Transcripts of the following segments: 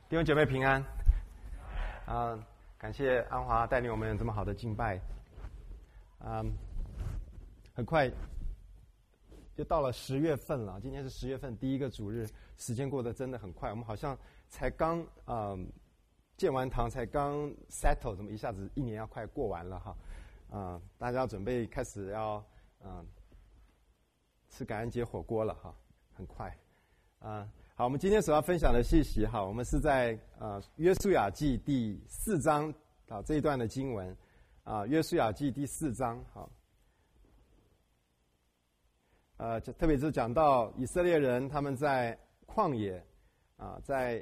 弟兄姐妹平安感谢安华带领我们这么好的敬拜。很快就到了10月份了，今天是10月份第一个主日，时间过得真的很快，我们好像才刚建完堂，才刚 settle， 怎么一下子1年要快过完了哈。大家要准备开始要吃感恩节火锅了哈，很快。好，我们今天所要分享的信息哈，我们是在约书亚记第4章这一段的经文约书亚记第4章好。特别是讲到以色列人他们在旷野在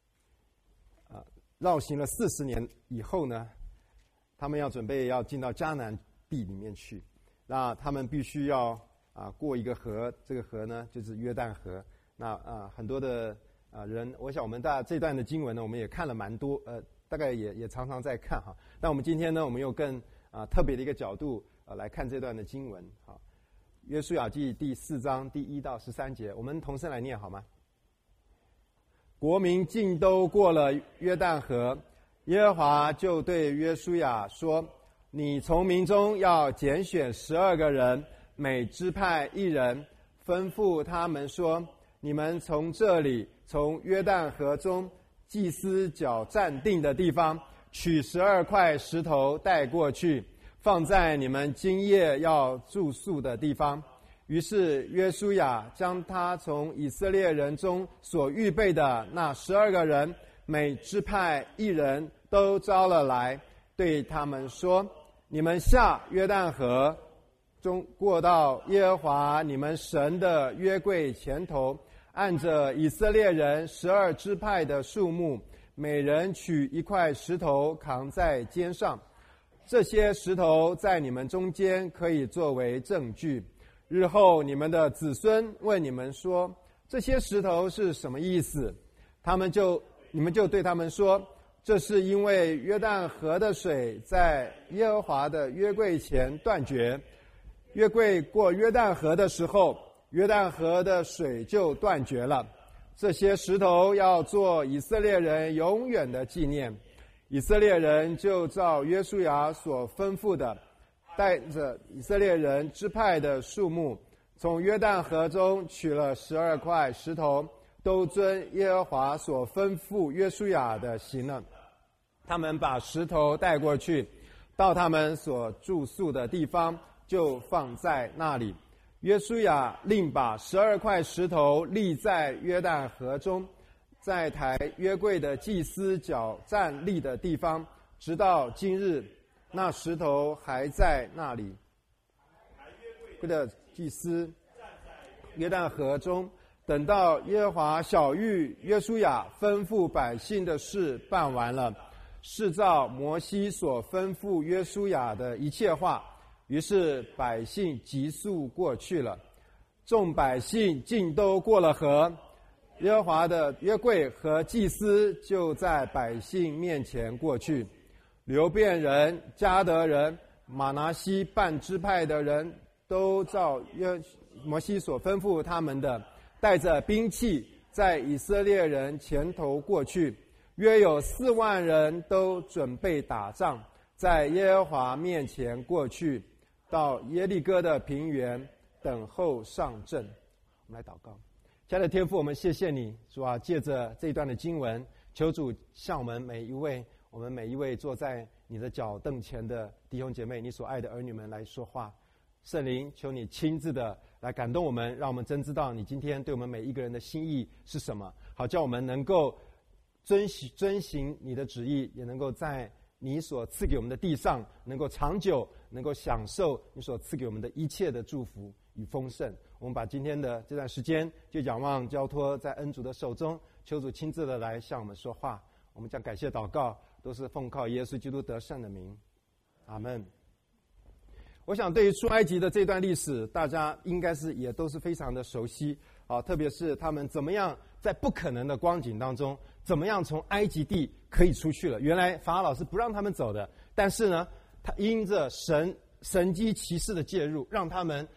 绕行了40年以后呢，他们要准备要进到迦南地里面去，那他们必须要过一个河，这个河呢就是约旦河。那很多的人，我想我们这段的经文呢，我们也看了蛮多，大概也常常在看哈。那我们今天呢，我们用更特别的一个角度来看这段的经文哈。约书亚记第4章第1到13节，我们同声来念好吗？国民尽都过了约旦河，耶和华就对约书亚说：你从民中要拣选12个人，每支派1人，吩咐他们说：你们从这里，从约旦河中祭司脚站定的地方，取12块石头带过去，放在你们今夜要住宿的地方。于是约书亚将他从以色列人中所预备的那12个人，每支派1人都招了来，对他们说：你们下约旦河中，过到耶和华你们神的约柜前头，按着以色列人12支派的数目，每人取1块石头扛在肩上。这些石头在你们中间可以作为证据。日后你们的子孙问你们说：这些石头是什么意思？你们就对他们说：这是因为约旦河的水在耶和华的约柜前断绝。约柜过约旦河的时候，约旦河的水就断绝了。这些石头要做以色列人永远的纪念。以色列人就照约书亚所吩咐的，带着以色列人支派的数目，从约旦河中取了12块石头，都遵耶和华所吩咐约书亚的行了。他们把石头带过去，到他们所住宿的地方，就放在那里。约书亚另把12块石头立在约旦河中，在抬约柜的祭司脚站立的地方，直到今日，那石头还在那里。的祭司约旦河中，等到耶和华晓谕约书亚吩咐百姓的事办完了，是照摩西所吩咐约书亚的一切话。于是百姓急速过去了，众百姓尽都过了河，耶和华的约柜和祭司就在百姓面前过去。流便人、迦得人、玛拿西半支派的人，都照摩西所吩咐他们的，带着兵器在以色列人前头过去，约有4万人都准备打仗，在耶和华面前过去，到耶利哥的平原等候上阵。我们来祷告。亲爱的天父，我们谢谢你，主啊，借着这一段的经文，求主向我们每一位坐在你的脚凳前的弟兄姐妹，你所爱的儿女们来说话。圣灵，求你亲自的来感动我们，让我们真知道你今天对我们每一个人的心意是什么，好叫我们能够遵行你的旨意，也能够在你所赐给我们的地上能够长久，能够享受你所赐给我们的一切的祝福与丰盛。我们把今天的这段时间就仰望交托在恩主的手中，求主亲自的来向我们说话。我们将感谢祷告都是奉靠耶稣基督得胜的名，阿们。我想对于出埃及的这段历史，大家应该是也都是非常的熟悉特别是他们怎么样在不可能的光景当中，怎么样从埃及地可以出去了。原来法老是不让他们走的，但是呢，他因着神迹奇事的介入，让他们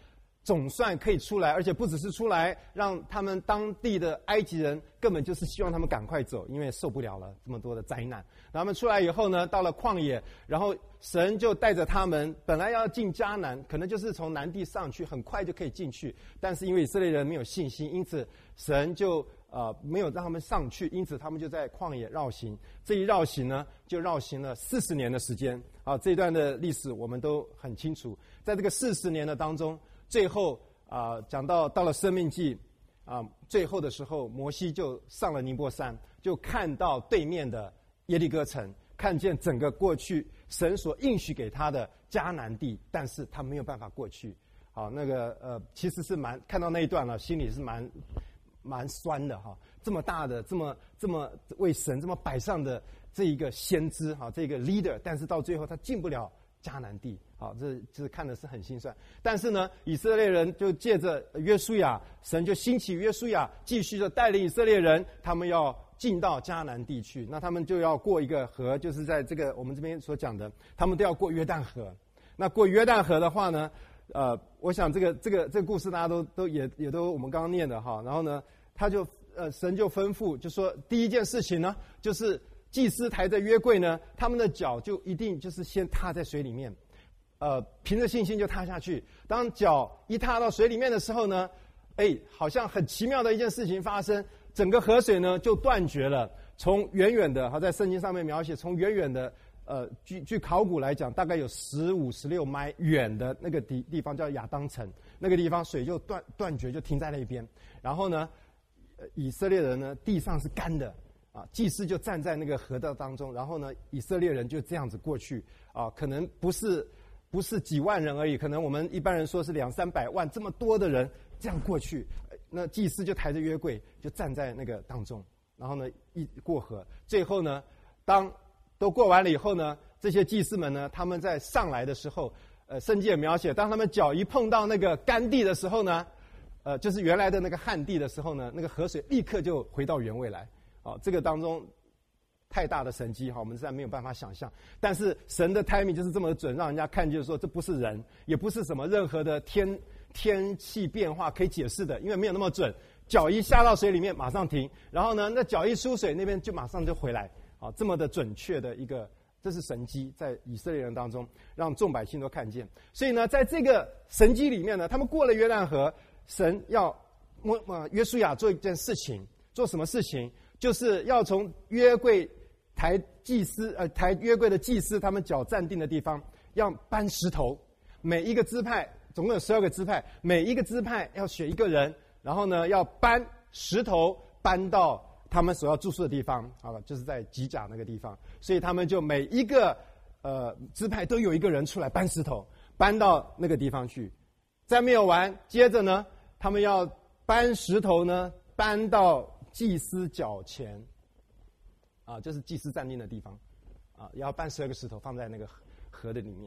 总算可以出来，而且不只是出来，让他们当地的埃及人根本就是希望他们赶快走，因为受不了了这么多的灾难。他们出来以后呢，到了旷野，然后神就带着他们，本来要进迦南，可能就是从南地上去，很快就可以进去，但是因为以色列人没有信心，因此神就没有让他们上去，因此他们就在旷野绕行。这一绕行呢，就绕行了40年的时间。这一段的历史我们都很清楚。在这个40年的当中，最后讲到了生命记最后的时候，摩西就上了尼泊山，就看到对面的耶利哥城，看见整个过去神所应许给他的迦南地，但是他没有办法过去。其实是看到那一段了，心里是蛮酸的哈。这么大的，这么为神这么摆上的这一个先知这个 leader， 但是到最后他进不了迦南地。这看的是很心酸。但是呢，以色列人就借着约书亚，神就兴起约书亚，继续的带领以色列人，他们要进到迦南地去。那他们就要过一个河，就是在这个我们这边所讲的，他们都要过约旦河。那过约旦河的话呢，我想这个故事大家都也都我们刚刚念的哈。然后呢，神就吩咐，就说第一件事情呢，就是祭司抬着约柜呢，他们的脚就一定就是先踏在水里面。凭着信心就踏下去。当脚一踏到水里面的时候呢，好像很奇妙的一件事情发生，整个河水呢就断绝了。从远远的，在圣经上面描写，从远远的，据考古来讲，大概有15-16迈远的那个地方叫亚当城，那个地方水就断绝，就停在那边。然后呢，以色列人呢地上是干的。祭司就站在那个河道当中，然后呢，以色列人就这样子过去。可能不是几万人而已，可能我们一般人说是200-300万，这么多的人这样过去，那祭司就抬着约柜就站在那个当中，然后呢一过河，最后呢，当都过完了以后呢，这些祭司们呢，他们在上来的时候，圣经也描写，当他们脚一碰到那个干地的时候呢，就是原来的那个旱地的时候呢，那个河水立刻就回到原位来。这个当中太大的神迹我们实在没有办法想象。但是神的 timing 就是这么准，让人家看见说这不是人，也不是什么任何的天气变化可以解释的，因为没有那么准。脚一下到水里面马上停，然后呢，那脚一出水那边就马上就回来。这么的准确的一个，这是神迹，在以色列人当中让众百姓都看见。所以呢，在这个神迹里面呢，他们过了约旦河，神要约书亚做一件事情，做什么事情？就是要从约柜抬约柜的祭司他们脚站定的地方，要搬石头。每一个支派总共有12个支派，每一个支派要选一个人，然后呢要搬石头搬到他们所要住宿的地方，就是在吉甲那个地方。所以他们就每一个支派都有一个人出来搬石头，搬到那个地方去。再没有完，接着呢，他们要搬石头呢，搬到祭司脚前，就是祭司站定的地方，要搬12个石头放在那个河的里面。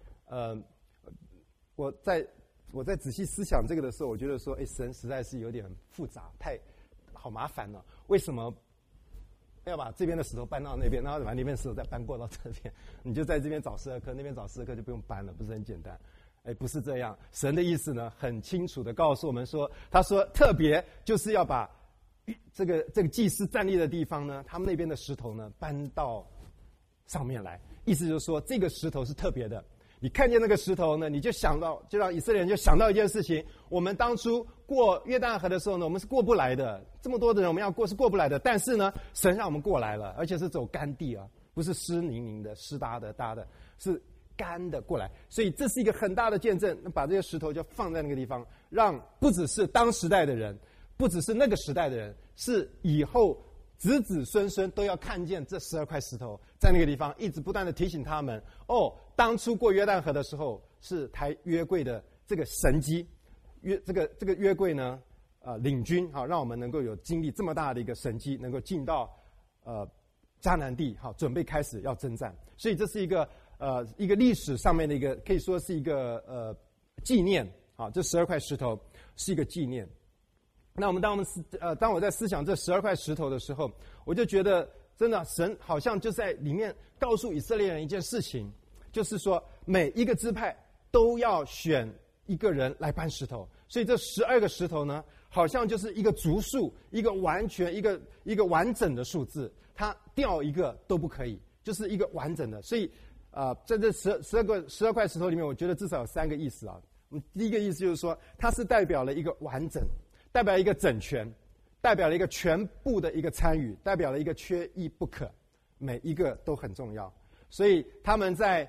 我在仔细思想这个的时候，我觉得说，神实在是有点复杂，好麻烦了。为什么要把这边的石头搬到那边，然后把那边石头再搬过到这边？你就在这边找12颗，那边找12颗就不用搬了，不是很简单？不是这样。神的意思呢，很清楚的告诉我们说，他说特别就是要把这个祭司站立的地方呢，他们那边的石头呢搬到上面来，意思就是说这个石头是特别的。你看见那个石头呢，你就让以色列人就想到一件事情：我们当初过约旦河的时候呢，我们是过不来的，这么多的人我们要过是过不来的。但是呢，神让我们过来了，而且是走干地不是湿泥泞的、湿搭的、是干的过来。所以这是一个很大的见证。把这些石头就放在那个地方，让不只是当时代的人，不只是那个时代的人，是以后子子孙孙都要看见这12块石头在那个地方，一直不断的提醒他们，当初过约旦河的时候是抬约柜的这个神迹，这个约柜呢，领军让我们能够有经历这么大的一个神迹，能够进到迦南地准备开始要征战。所以这是一个历史上面的一个，可以说是一个纪念这12块石头是一个纪念。那当我在思想这12块石头的时候，我就觉得真的神好像就在里面告诉以色列人一件事情，就是说每一个支派都要选一个人来搬石头，所以这12个石头呢，好像就是一个足数，一个完全一个完整的数字，它掉一个都不可以，就是一个完整的。所以在这12块石头里面，我觉得至少有3个意思啊。第一个意思就是说，它是代表了一个完整，代表一个整全，代表了一个全部的一个参与，代表了一个缺一不可，每一个都很重要。所以他们在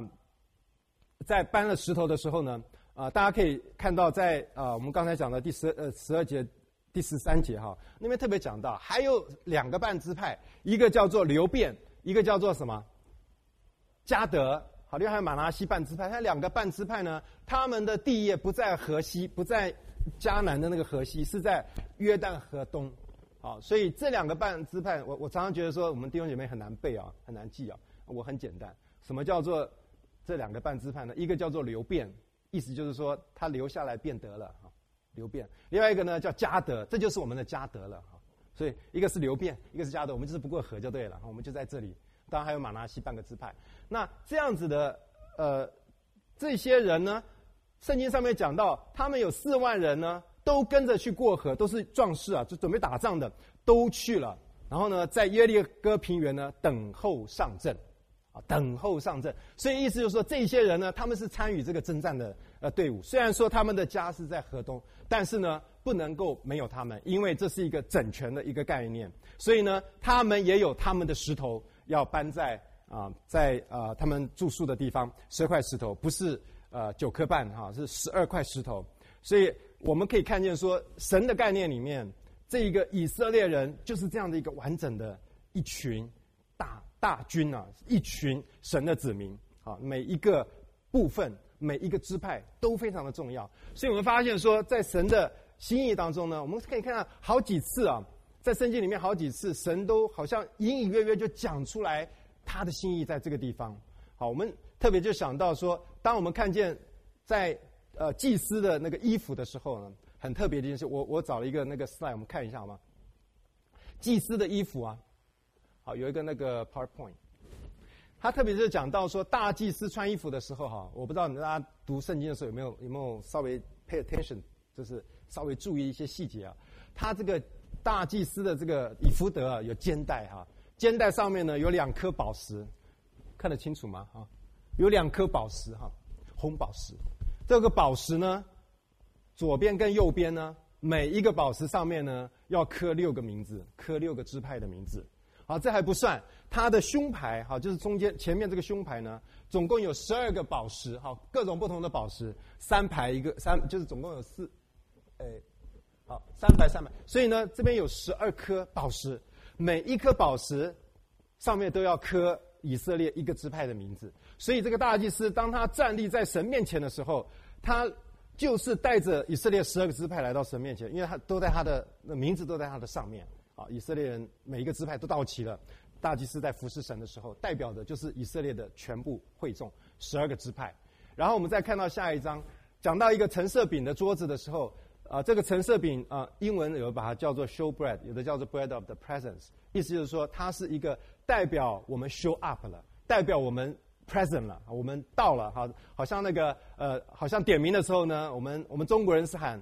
搬了石头的时候呢，大家可以看到在我们刚才讲的第12节、第13节哈，那边特别讲到还有2个半支派，一个叫做流便，一个叫做什么迦得。好，另外还有马拿西半支派，它2个半支派呢，他们的地业不在河西，不在迦南的那个河西，是在约旦河东。好，所以这2个半支派，我常常觉得说，我们弟兄姐妹很难背啊，很难记啊。我很简单，什么叫做这2个半支派呢？一个叫做流便，意思就是说他留下来变得了哈，流便；另外一个呢叫迦得，这就是我们的迦得了哈。所以一个是流便，一个是迦得，我们就是不过河就对了，我们就在这里。当然还有马拿西半个支派。那这样子的这些人呢，圣经上面讲到，他们有4万人呢，都跟着去过河，都是壮士啊，就准备打仗的，都去了。然后呢，在耶利哥平原呢，等候上阵，等候上阵。所以意思就是说，这些人呢，他们是参与这个征战的队伍。虽然说他们的家是在河东，但是呢，不能够没有他们，因为这是一个整全的一个概念。所以呢，他们也有他们的石头要搬在他们住宿的地方，12块石头，不是9颗半哈，是12块石头。所以我们可以看见说，神的概念里面，这一个以色列人就是这样的一个完整的一群大军啊，一群神的子民啊，每一个部分、每一个支派都非常的重要。所以我们发现说，在神的心意当中呢，我们可以看到好几次啊，在圣经里面好几次，神都好像隐隐约约就讲出来他的心意在这个地方。好，我们特别就想到说，当我们看见在祭司的那个衣服的时候呢，很特别的一件事，我找了一个那个 slide， 我们看一下好吗？祭司的衣服啊，好，有一个那个 PowerPoint， 他特别是讲到说，大祭司穿衣服的时候哈，我不知道大家读圣经的时候有没有稍微 pay attention， 就是稍微注意一些细节啊。他这个大祭司的这个以弗得啊，有肩带哈，肩带上面呢有2颗宝石，看得清楚吗？哈，有2颗宝石哈，红宝石。这个宝石呢，左边跟右边呢，每一个宝石上面呢要刻6个名字，刻6个支派的名字。好，这还不算，它的胸牌好，就是前面这个胸牌呢，总共有12个宝石，好，各种不同的宝石，3排一个，3就是总共有好，3排，所以呢，这边有12颗宝石，每一颗宝石上面都要刻以色列一个支派的名字。所以这个大祭司当他站立在神面前的时候，他就是带着以色列12个支派来到神面前，因为他都在他的名字都在他的上面啊。以色列人每一个支派都到齐了，大祭司在服侍神的时候，代表的就是以色列的全部会众12个支派。然后我们再看到下一章，讲到一个陈设饼的桌子的时候，这个陈设饼英文有把它叫做 show bread， 有的叫做 bread of the presence， 意思就是说它是一个代表我们 show up 了，代表我们 present 了，我们到了，好像那个好像点名的时候呢，我们中国人是喊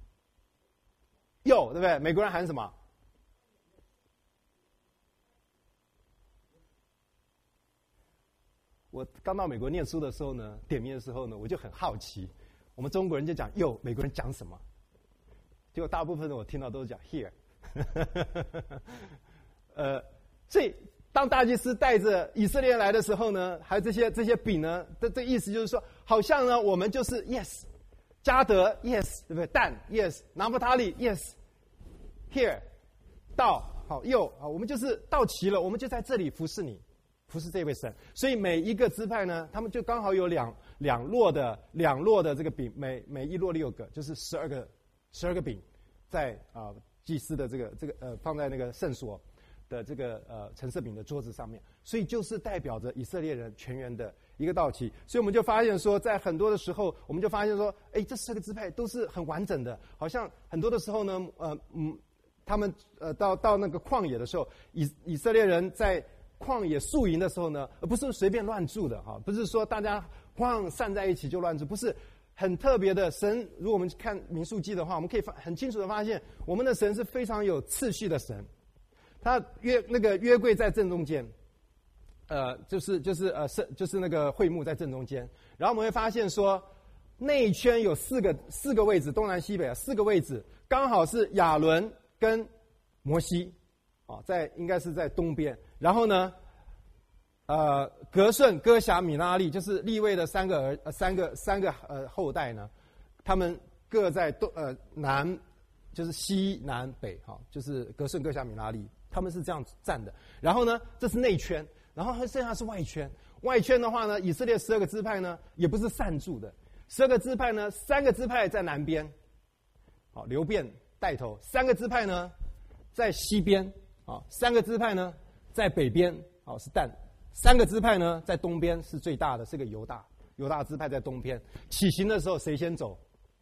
哟，对不对？美国人喊什么？我刚到美国念书的时候呢，点名的时候呢，我就很好奇，我们中国人就讲哟，美国人讲什么？结果大部分的我听到都是讲 here， 所以当大祭司带着以色列人来的时候呢，还有这些饼呢，这意思就是说，好像呢我们就是 yes， 迦得 yes， 对不对？但 yes， 拿弗他利 yes，here 到好右好，我们就是到齐了，我们就在这里服侍你，服侍这位神。所以每一个支派呢，他们就刚好有两摞的这个饼，每一摞6个，就是12个饼，在祭司的这个放在那个圣所的这个陈设饼的桌子上面，所以就是代表着以色列人全员的一个到齐。所以我们就发现说，在很多的时候，我们就发现说，这12个支派都是很完整的，好像很多的时候呢，他们到那个旷野的时候，以色列人在旷野宿营的时候呢，不是随便乱住的哈，不是说大家散在一起就乱住，不是很特别的神。如果我们看民数记的话，我们可以很清楚的发现，我们的神是非常有次序的神。他约柜在正中间，就是那个会幕在正中间。然后我们会发现说，内圈有四个位置，东南西北4个位置，刚好是亚伦跟摩西，应该是在东边。然后呢，革顺、哥辖、米拉利，就是利未的三个后代呢，他们各在南，就是西南北，就是革顺、哥辖、米拉利，他们是这样站的。然后呢，这是内圈，然后剩下是外圈。外圈的话呢，以色列12个支派呢，也不是散住的。12个支派呢，3个支派在南边，流便带头；3个支派呢在西边，3个支派呢在北边，是但；3个支派呢在东边，是最大的，是个犹大支派在东边。起行的时候谁先走？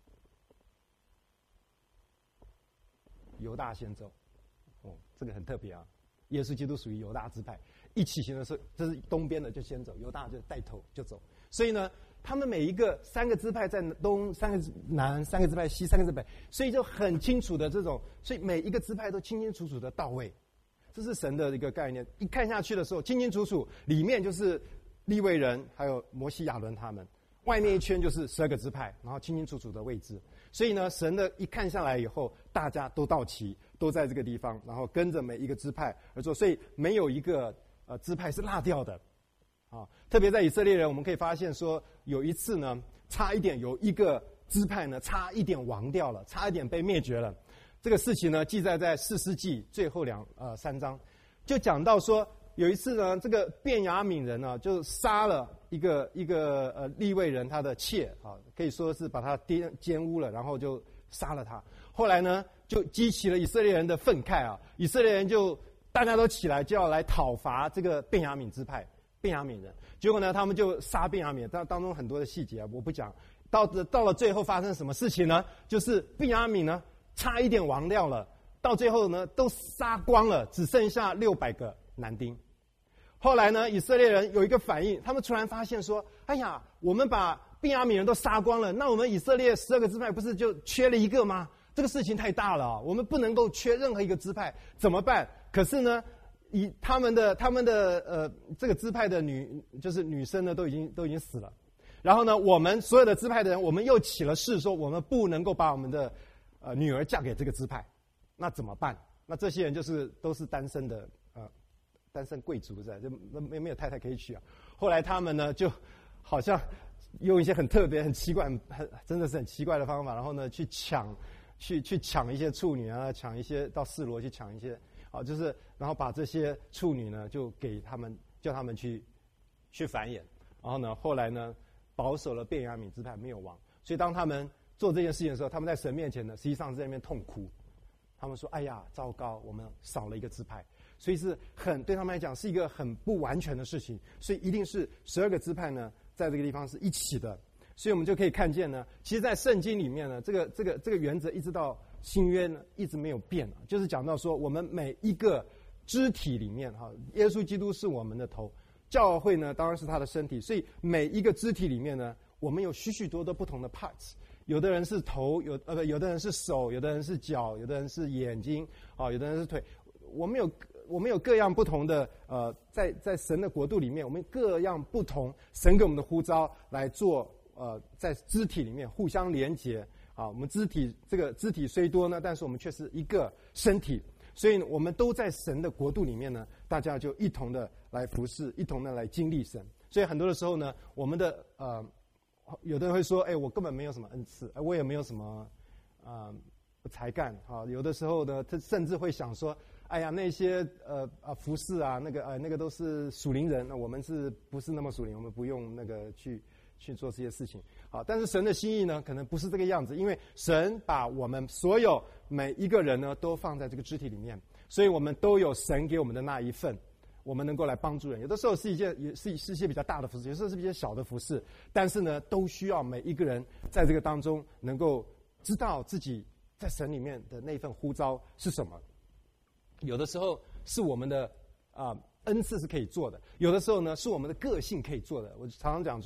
犹大先走。这个很特别啊！耶稣基督属于犹大支派，一起行的时候，这是东边的就先走，犹大就带头就走。所以呢，他们每一个3个支派在东，3个南，3个支派西，3个支派，所以就很清楚的这种，所以每一个支派都清清楚楚的到位。这是神的一个概念。一看下去的时候，清清楚楚，里面就是利未人，还有摩西、亚伦他们；外面一圈就是12个支派，然后清清楚楚的位置。所以呢，神的一看下来以后，大家都到齐，都在这个地方，然后跟着每一个支派而做，所以没有一个支派是落掉的。特别在以色列人，我们可以发现说，有一次呢，差一点有一个支派呢，差一点亡掉了，差一点被灭绝了。这个事情呢，记载在士师记最后3章，就讲到说，有一次呢，这个便雅悯人呢，就杀了一个利未人他的妾，可以说是把他奸污了，然后就杀了他。后来呢，就激起了以色列人的愤慨以色列人就大家都起来，就要来讨伐这个便雅悯支派。便雅悯人，结果呢，他们就杀便雅悯，当中很多的细节我不讲。到了最后发生什么事情呢？就是便雅悯呢差一点亡掉了，到最后呢都杀光了，只剩下600个男丁。后来呢，以色列人有一个反应，他们突然发现说：“哎呀，我们把便雅悯人都杀光了，那我们以色列12个支派不是就缺了一个吗？这个事情太大了我们不能够缺任何一个支派，怎么办？”可是呢，以他们的这个支派的就是女生呢都已经死了，然后呢，我们所有的支派的人，我们又起了誓说，我们不能够把我们的女儿嫁给这个支派，那怎么办？那这些人都是单身的单身贵族在，就没有太太可以娶后来他们呢就好像用一些很特别、很奇怪、真的是很奇怪的方法，然后呢去抢一些处女抢一些到示罗去抢一些。就是然后把这些处女呢，就给他们，叫他们去繁衍，然后呢，后来呢，保守了便雅悯支派没有亡，所以当他们做这件事情的时候，他们在神面前呢，实际上是在那边痛哭，他们说：“哎呀，糟糕，我们少了一个支派。”所以对他们来讲是一个很不完全的事情，所以一定是12个支派呢，在这个地方是一起的，所以我们就可以看见呢，其实，在圣经里面呢，这个原则一直到新约呢一直没有变就是讲到说，我们每一个肢体里面耶稣基督是我们的头，教会呢当然是他的身体，所以每一个肢体里面呢，我们有许许多多不同的 parts， 有的人是头，有的人是手，有的人是脚，有的人是眼睛有的人是腿，我们有各样不同的在神的国度里面，我们各样不同神给我们的呼召来做在肢体里面互相连结我们这个肢体虽多呢，但是我们却是一个身体，所以我们都在神的国度里面呢，大家就一同的来服侍，一同的来经历神。所以很多的时候呢，我们的有的人会说，我根本没有什么恩赐，我也没有什么才干有的时候呢，他甚至会想说，哎呀，那些服侍那个都是属灵人，那我们是不是那么属灵？我们不用那个去做这些事情。但是神的心意呢，可能不是这个样子，因为神把我们所有每一个人呢，都放在这个肢体里面，所以我们都有神给我们的那一份，我们能够来帮助人。有的时候是一些比较大的服事，有时候是比较小的服事，但是呢，都需要每一个人在这个当中能够知道自己在神里面的那份呼召是什么。有的时候是我们的恩赐是可以做的，有的时候呢是我们的个性可以做的。我常常讲说，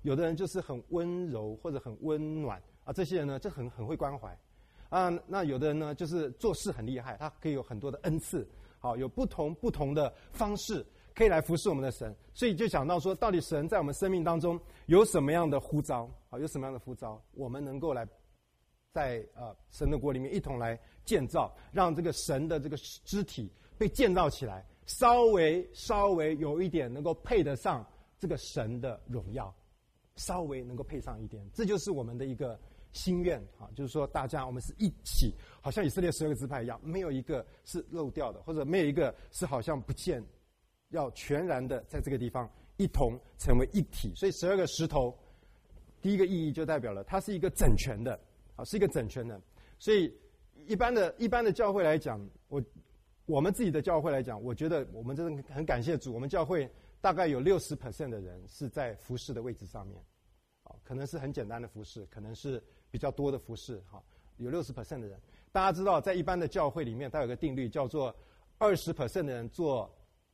有的人就是很温柔或者很温暖啊，这些人呢就很会关怀啊。那有的人呢就是做事很厉害，他可以有很多的恩赐，好，有不同的方式可以来服侍我们的神。所以就讲到说，到底神在我们生命当中有什么样的呼召啊？有什么样的呼召，我们能够来在神的国里面一同来建造，让这个神的这个肢体被建造起来，稍微有一点能够配得上这个神的荣耀，稍微能够配上一点，这就是我们的一个心愿啊，就是说大家我们是一起，好像以色列12个支派一样，没有一个是漏掉的，或者没有一个是好像不见，要全然的在这个地方一同成为一体。所以12个石头，第一个意义就代表了它是一个整全的啊，是一个整全的。所以一般的教会来讲，我们自己的教会来讲，我觉得我们真的很感谢主，我们教会大概有60% 的人是在服事的位置上面，可能是很简单的服事，可能是比较多的服事，有60% 的人。大家知道，在一般的教会里面，它有个定律叫做20% 的人做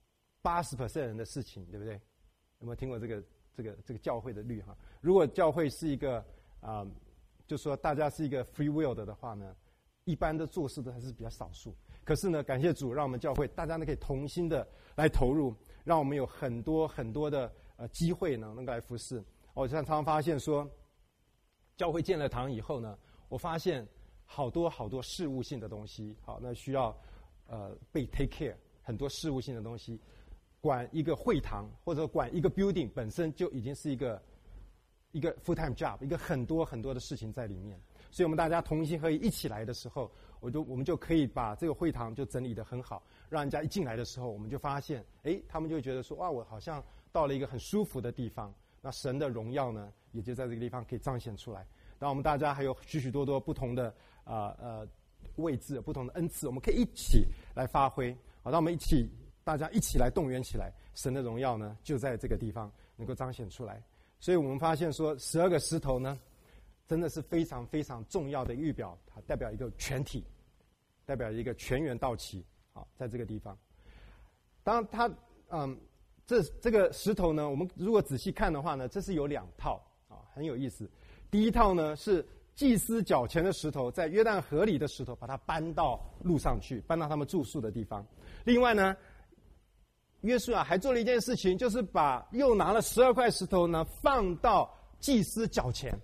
80% 人的事情，对不对？有没有听过这个教会的律哈？如果教会是一个就说大家是一个 free will 的话呢，一般的做事都还是比较少数。可是呢，感谢主，让我们教会大家呢可以同心的来投入，让我们有很多的机会呢能够来服侍。我常常发现说，教会建了堂以后呢，我发现好多事务性的东西，好，那需要被 take care， 很多事务性的东西，管一个会堂或者管一个 building 本身就已经是一个 full time job， 一个很多的事情在里面。所以我们大家同心合意一起来的时候，我们就可以把这个会堂就整理得很好，让人家一进来的时候，我们就发现，他们就会觉得说，哇，我好像到了一个很舒服的地方。那神的荣耀呢，也就在这个地方可以彰显出来。然后我们大家还有许多不同的位置、不同的恩赐，我们可以一起来发挥。好，让我们大家一起来动员起来，神的荣耀呢，就在这个地方能够彰显出来。所以我们发现说，12个石头呢，真的是非常非常重要的预表，它代表一个全体，代表一个全员到齐。好，在这个地方，当然它这个石头呢，我们如果仔细看的话呢，这是有2套啊，很有意思。第一套呢是祭司脚前的石头，在约旦河里的石头，把它搬到路上去，搬到他们住宿的地方。另外呢，约书亚还做了一件事情，就是又拿了12块石头呢，放到祭司脚前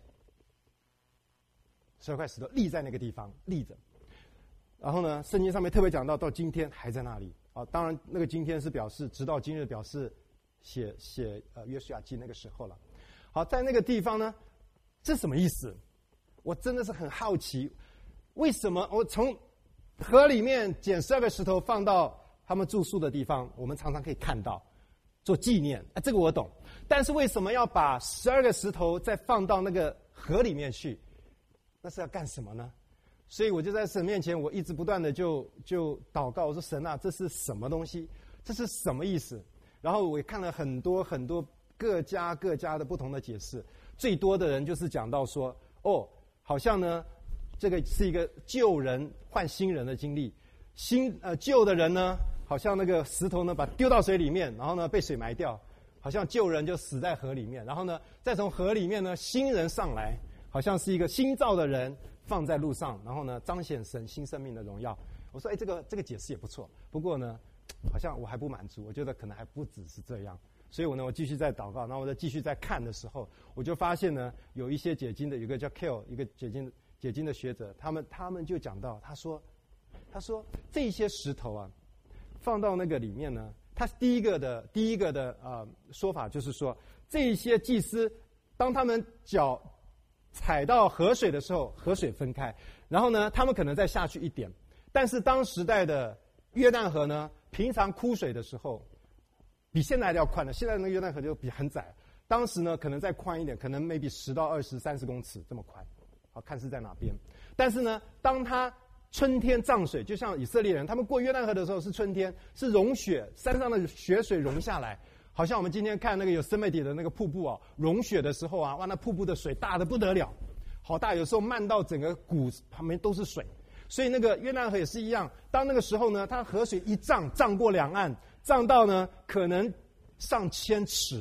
，12块石头立在那个地方立着。然后呢，圣经上面特别讲到今天还在那里。当然那个今天是表示直到今日，表示写约书亚记那个时候了。好，在那个地方呢，这什么意思？我真的是很好奇，为什么我从河里面捡12个石头放到他们住宿的地方，我们常常可以看到做纪念，这个我懂。但是为什么要把12个石头再放到那个河里面去？那是要干什么呢？所以我就在神面前，我一直不断的就祷告，我说神啊，这是什么东西？这是什么意思？然后我也看了很多各家的不同的解释，最多的人就是讲到说，好像呢，这个是一个旧人换新人的经历，旧的人呢，好像那个石头呢把丢到水里面，然后呢被水埋掉，好像旧人就死在河里面，然后呢再从河里面呢新人上来，好像是一个新造的人放在路上，然后呢彰显神新生命的荣耀。我说这个解释也不错，不过呢好像我还不满足，我觉得可能还不只是这样。所以我继续在祷告，然后我再继续在看的时候，我就发现呢有一些解经的，有一个叫 Kill 一个解经的学者，他们就讲到，他说这些石头啊放到那个里面呢，他第一个的说法就是说，这些祭司当他们脚踩到河水的时候，河水分开，然后呢他们可能再下去一点，但是当时代的约旦河呢，平常枯水的时候比现在要宽了，现在那个约旦河就很窄，当时呢可能再宽一点，可能 maybe 10到20、30公尺这么宽，好看是在哪边。但是呢当它春天涨水，就像以色列人他们过约旦河的时候是春天，是融雪，山上的雪水融下来，好像我们今天看那个有Yosemite的那个瀑布融雪的时候哇，那瀑布的水大得不得了，好大，有时候漫到整个谷旁边都是水。所以那个约旦河也是一样，当那个时候呢，它河水一涨过两岸，涨到呢可能上千尺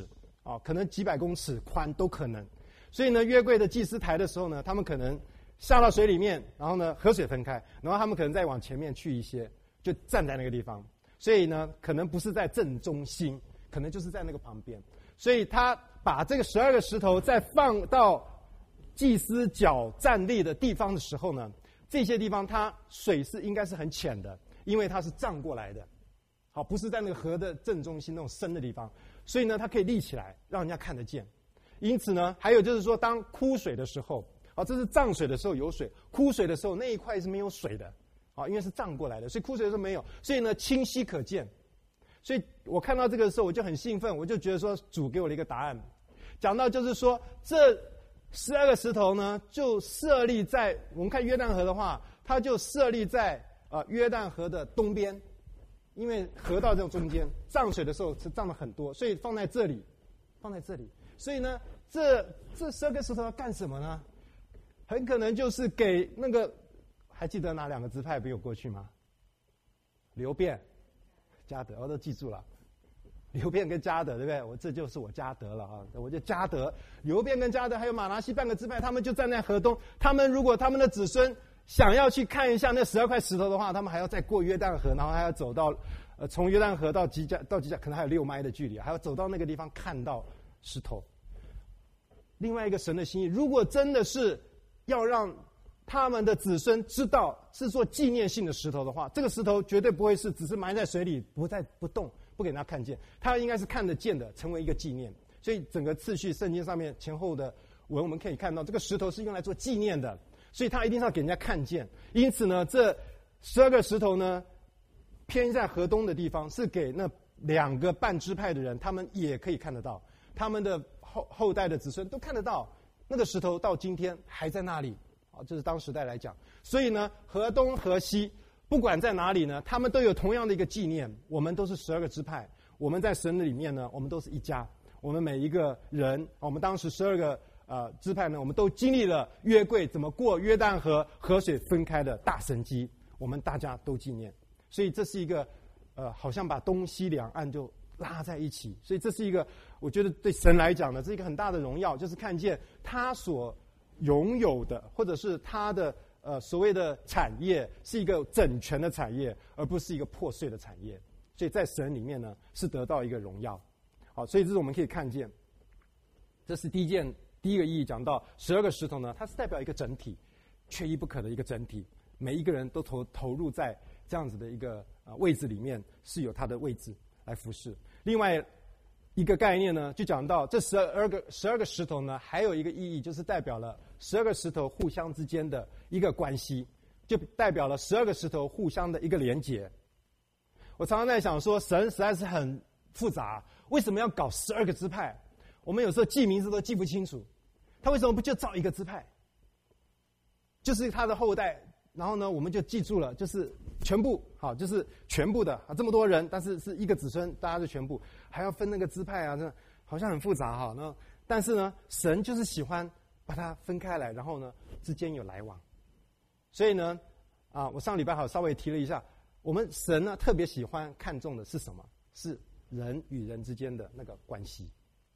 可能几百公尺宽都可能。所以呢，约柜的祭司台的时候呢，他们可能下到水里面，然后呢河水分开，然后他们可能再往前面去一些，就站在那个地方。所以呢，可能不是在正中心，可能就是在那个旁边。所以他把这个12个石头再放到祭司脚站立的地方的时候呢，这些地方它水是应该是很浅的，因为它是涨过来的，好，不是在那个河的正中心那种深的地方，所以呢，它可以立起来，让人家看得见。因此呢，还有就是说，当枯水的时候，这是涨水的时候有水，枯水的时候那一块是没有水的，因为是涨过来的，所以枯水的时候没有，所以呢清晰可见。所以我看到这个的时候，我就很兴奋，我就觉得说主给我了一个答案，讲到就是说这12个石头呢，就设立在我们看约旦河的话，它就设立在约旦河的东边，因为河道在中间，涨水的时候是涨了很多，所以放在这里，所以呢，这12个石头要干什么呢？很可能就是给那个，还记得哪2个支派没有过去吗？流便、迦得，我都记住了。流便跟迦得，对不对？这就是我迦得了啊！我就迦得、流便跟迦得，还有马拿西半个支派，他们就站在河东。他们如果他们的子孙想要去看一下那12块石头的话，他们还要再过约旦河，然后还要走到从约旦河到基甲，可能还有6迈的距离，还要走到那个地方看到石头。另外一个神的心意，如果真的是要让他们的子孙知道是做纪念性的石头的话，这个石头绝对不会是只是埋在水里不动，不给人家看见，它应该是看得见的，成为一个纪念。所以整个次序圣经上面前后的文，我们可以看到这个石头是用来做纪念的，所以它一定是要给人家看见。因此呢，这12个石头呢，偏在河东的地方，是给那2个半支派的人，他们也可以看得到，他们的后代的子孙都看得到，那个石头到今天还在那里。这是当时代来讲，所以呢，河东河西不管在哪里呢，他们都有同样的一个纪念。我们都是12个支派，我们在神的里面呢，我们都是一家。我们每一个人，我们当时12个支派呢，我们都经历了约柜怎么过约旦河河水分开的大神迹，我们大家都纪念。所以这是一个好像把东西两岸就拉在一起。所以这是一个，我觉得对神来讲呢，这是一个很大的荣耀，就是看见他所拥有的，或者是他的所谓的产业是一个整全的产业，而不是一个破碎的产业。所以在神里面呢，是得到一个荣耀。好，所以这是我们可以看见，这是第一个意义，讲到12个石头呢，它是代表一个整体，缺一不可的一个整体。每一个人都投入在这样子的一个位置里面，是有他的位置来服侍。另外一个概念呢，就讲到这12个石头呢，还有一个意义，就是代表了12个石头互相之间的一个关系，就代表了12个石头互相的一个连结。我常常在想说，神实在是很复杂，为什么要搞12个支派？我们有时候记名字都记不清楚，他为什么不就造一个支派？就是他的后代，然后呢，我们就记住了，就是全部，好，就是全部的这么多人，但是是一个子孙，大家是全部，还要分那个支派啊，这好像很复杂哈。那但是呢，神就是喜欢把它分开来，然后呢之间有来往。所以呢，我上礼拜好稍微提了一下，我们神呢特别喜欢看重的是什么？是人与人之间的那个关系。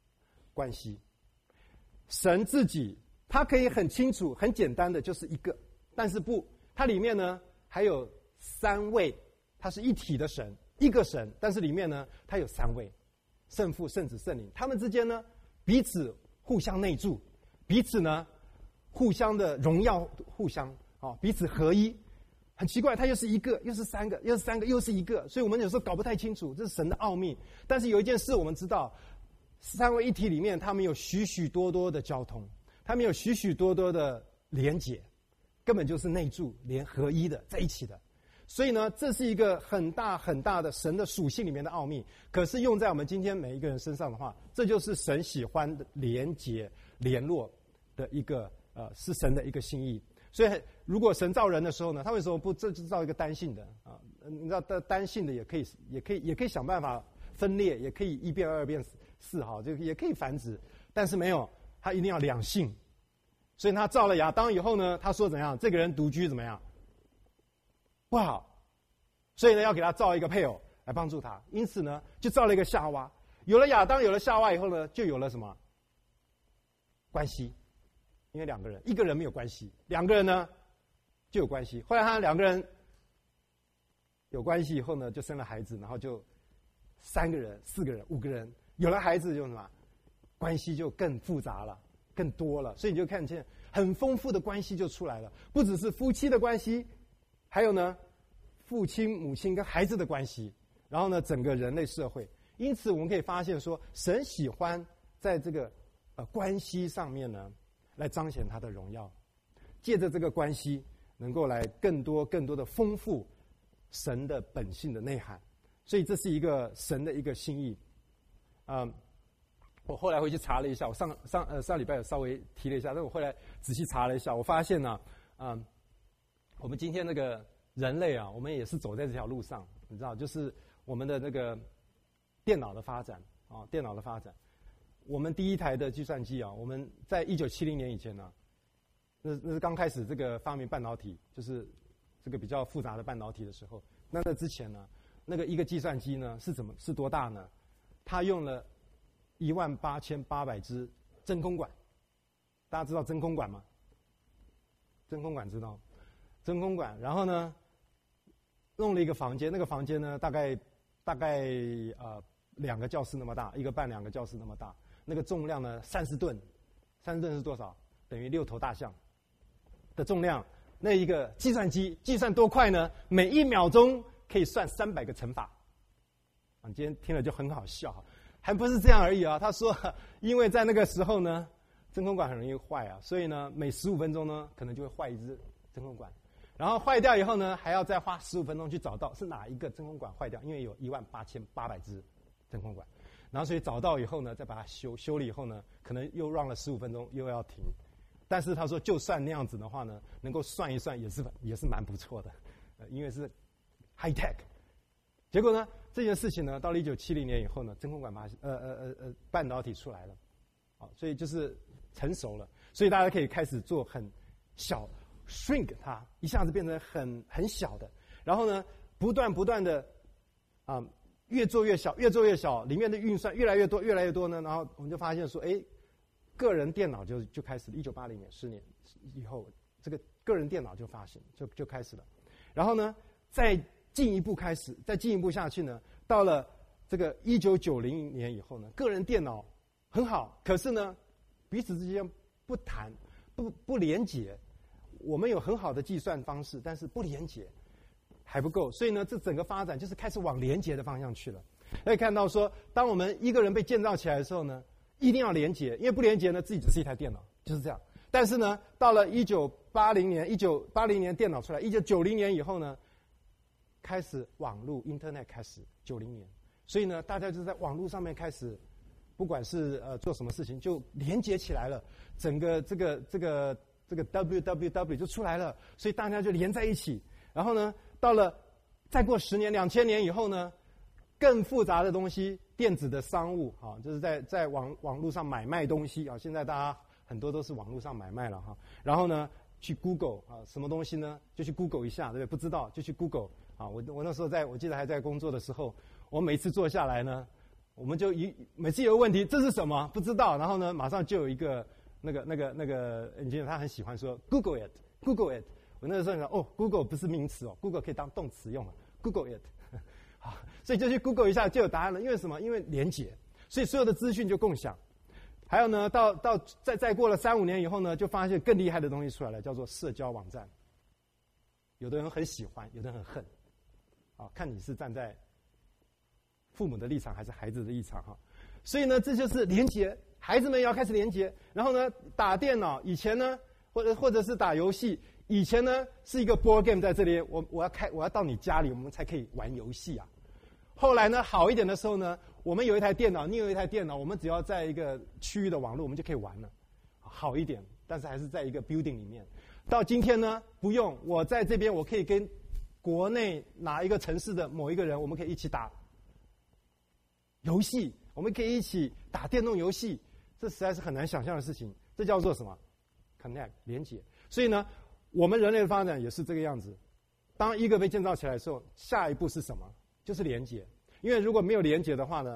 神自己他可以很清楚、很简单的就是一个，但是不，它里面呢还有3位，它是一体的神，一个神，但是里面呢它有3位，圣父、圣子、圣灵，他们之间呢彼此互相内住，彼此呢互相的荣耀，互相彼此合一。很奇怪，它又是一个，又是3个，又是3个，又是一个，所以我们有时候搞不太清楚，这是神的奥秘。但是有一件事我们知道，3位一体里面，他们有许许多多的交通，他们有许许多多的连结，根本就是内住、连合一的在一起的。所以呢，这是一个很大很大的神的属性里面的奥秘。可是用在我们今天每一个人身上的话，这就是神喜欢的连结、联络的一个是神的一个心意。所以，如果神造人的时候呢，他为什么不制造一个单性的啊？你知道，单性的也可以想办法分裂，也可以1变2变4哈，就也可以繁殖，但是没有，他一定要两性。所以他造了亚当以后呢，他说怎样？这个人独居怎么样？不好，所以呢，要给他造一个配偶来帮助他。因此呢，就造了一个夏娃。 有了亚当，有了夏娃以后呢，就有了什么关系？因为两个人，一个人没有关系，两个人呢就有关系。后来他两个人有关系以后呢，就生了孩子，然后就3个人、4个人、5个人，有了孩子就什么，关系就更复杂了，更多了。所以你就看见很丰富的关系就出来了，不只是夫妻的关系，还有呢父亲、母亲跟孩子的关系，然后呢整个人类社会。因此我们可以发现说，神喜欢在这个关系上面呢，来彰显他的荣耀，借着这个关系，能够来更多的丰富神的本性的内涵。所以这是一个神的一个心意。我后来回去查了一下，我上礼拜有稍微提了一下，但我后来仔细查了一下，我发现呢，我们今天那个人类啊，我们也是走在这条路上，你知道，就是我们的那个电脑的发展啊，电脑的发展。我们第一台的计算机啊，我们在1970年以前呢，那是刚开始这个发明半导体，就是这个比较复杂的半导体的时候。那之前呢，那个一个计算机呢是多大呢？它用了18800只真空管。大家知道真空管吗？真空管知道，真空管。然后呢，弄了一个房间，那个房间呢大概2个教室那么大，1个半2个教室那么大。那个重量呢30吨，30吨是多少？等于6头大象的重量。那一个计算机计算多快呢？每1秒钟可以算300个乘法。你今天听了就很好笑，还不是这样而已啊！他说，因为在那个时候呢，真空管很容易坏啊，所以呢，每15分钟呢，可能就会坏一只真空管。然后坏掉以后呢，还要再花15分钟去找到是哪一个真空管坏掉，因为有18800只真空管。然后所以找到以后呢，再把它修了以后呢，可能又让了15分钟，又要停。但是他说，就算那样子的话呢，能够算一算也是蛮不错的，因为是 high tech。结果呢，这件事情呢，到了1970年以后呢，真空管半导体出来了，所以就是成熟了，所以大家可以开始做很小 shrink 它，一下子变成很小的，然后呢，不断的越做越小，越做越小，里面的运算越来越多呢，然后我们就发现说，个人电脑就开始了，1980年10年以后，这个个人电脑就开始了，然后呢，再进一步下去呢，到了这个1990年以后呢，个人电脑很好，可是呢，彼此之间不连结。我们有很好的计算方式，但是不连结还不够，所以呢，这整个发展就是开始往连结的方向去了。可以看到说，当我们一个人被建造起来的时候呢，一定要连结，因为不连结呢，自己只是一台电脑，就是这样。但是呢，到了1980年电脑出来，1990年以后呢，开始网络 Internet 开始90年，所以呢，大家就在网络上面开始，不管是做什么事情，就连接起来了，整个这个 www 就出来了，所以大家就连在一起。然后呢，到了再过10年2000年以后呢，更复杂的东西，电子的商务就是在网络上买卖东西现在大家很多都是网络上买卖了然后呢，去 Google 什么东西呢？就去 Google 一下，对不对？不知道就去 Google 我那时候我记得还在工作的时候，我每次坐下来呢，我们就每次有个问题，这是什么？不知道，然后呢，马上就有一个那个 engineer 他很喜欢说 Google it。我那个时候想Google 不是名词Google 可以当动词用了 ，Google it 好，所以就去 Google 一下就有答案了。因为什么？因为连结，所以所有的资讯就共享。还有呢，再过了3-5年以后呢，就发现更厉害的东西出来了，叫做社交网站。有的人很喜欢，有的人很恨，看你是站在父母的立场还是孩子的立场所以呢，这就是连结，孩子们也要开始连结。然后呢，打电脑以前呢，或者是打游戏，以前呢是一个 board game 在这里，我要到你家里，我们才可以玩游戏啊。后来呢，好一点的时候呢，我们有一台电脑，你有一台电脑，我们只要在一个区域的网络，我们就可以玩了。好一点，但是还是在一个 building 里面。到今天呢，不用，我在这边，我可以跟国内哪一个城市的某一个人，我们可以一起打游戏，我们可以一起打电动游戏，这实在是很难想象的事情。这叫做什么 ？connect 连结。所以呢，我们人类的发展也是这个样子。当一个被建造起来的时候，下一步是什么？就是连结。因为如果没有连结的话呢，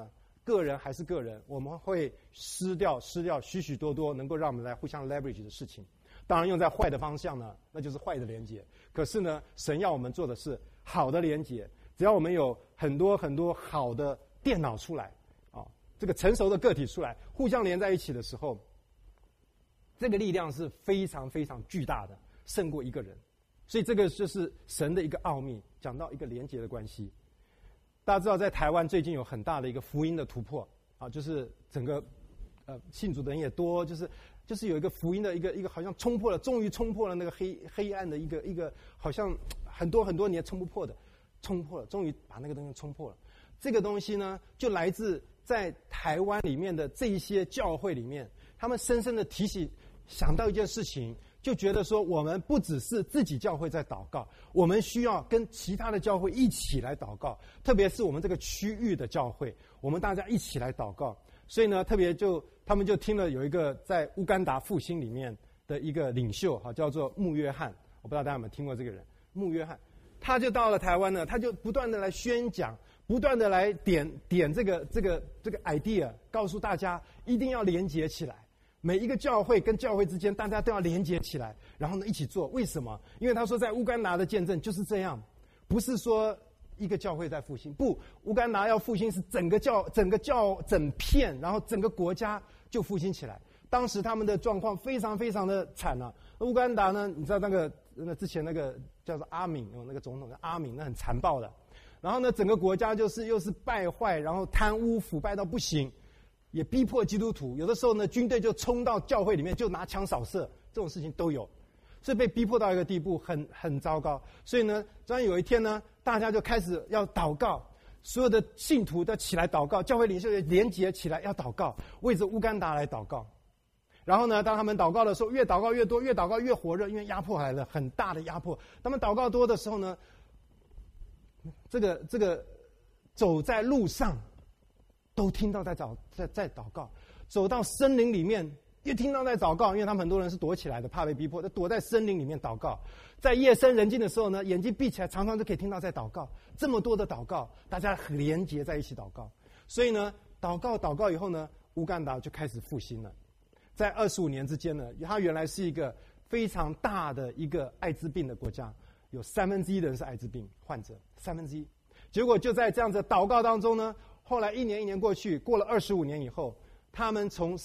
个人还是个人，我们会失掉许许多多能够让我们来互相 leverage 的事情。当然用在坏的方向呢，那就是坏的连结。可是呢，神要我们做的是好的连结。只要我们有很多很多好的电脑出来，这个成熟的个体出来，互相连在一起的时候，这个力量是非常非常巨大的，胜过一个人。所以这个就是神的一个奥秘，讲到一个连结的关系。大家知道，在台湾最近有很大的一个福音的突破就是整个信主的人也多，就是有一个福音的一个好像终于冲破了那个黑暗的一个好像很多很多年冲不破的，冲破了，终于把那个东西冲破了。这个东西呢，就来自在台湾里面的这一些教会里面，他们深深的想到一件事情，就觉得说，我们不只是自己教会在祷告，我们需要跟其他的教会一起来祷告，特别是我们这个区域的教会，我们大家一起来祷告。所以呢，他们就听了有一个在乌干达复兴里面的一个领袖叫做穆约翰，我不知道大家有没有听过这个人。穆约翰他就到了台湾呢，他就不断的来宣讲，不断的来点这个 idea， 告诉大家一定要连结起来，每一个教会跟教会之间大家都要连结起来，然后呢一起做。为什么？因为他说在乌干达的见证就是这样，不是说一个教会在复兴，不，乌干达要复兴是整片，然后整个国家就复兴起来。当时他们的状况非常非常的惨啊。乌干达呢，你知道那之前那个叫做阿敏，那个总统阿敏，那很残暴的。然后呢，整个国家又是败坏，然后贪污腐败到不行，也逼迫基督徒。有的时候呢，军队就冲到教会里面就拿枪扫射，这种事情都有。所以被逼迫到一个地步，很糟糕。所以呢，突然有一天呢，大家就开始要祷告，所有的信徒都起来祷告，教会领袖也连结起来要祷告，为着乌干达来祷告。然后呢，当他们祷告的时候，越祷告越多，越祷告越火热，因为压迫来了，很大的压迫。他们祷告多的时候呢，这个走在路上都听到在祷告，走到森林里面也听到在祷告，因为他们很多人是躲起来的，怕被逼迫，躲在森林里面祷告。在夜深人静的时候呢，眼睛闭起来，常常就可以听到在祷告。这么多的祷告，大家连结在一起祷告。所以呢，祷告以后呢，乌干达就开始复兴了。在25年之间呢，它原来是一个非常大的一个艾滋病的国家，有1/3的人是艾滋病患者，1/3。结果就在这样子的祷告当中呢，后来一年过去，过了25年以后，他们从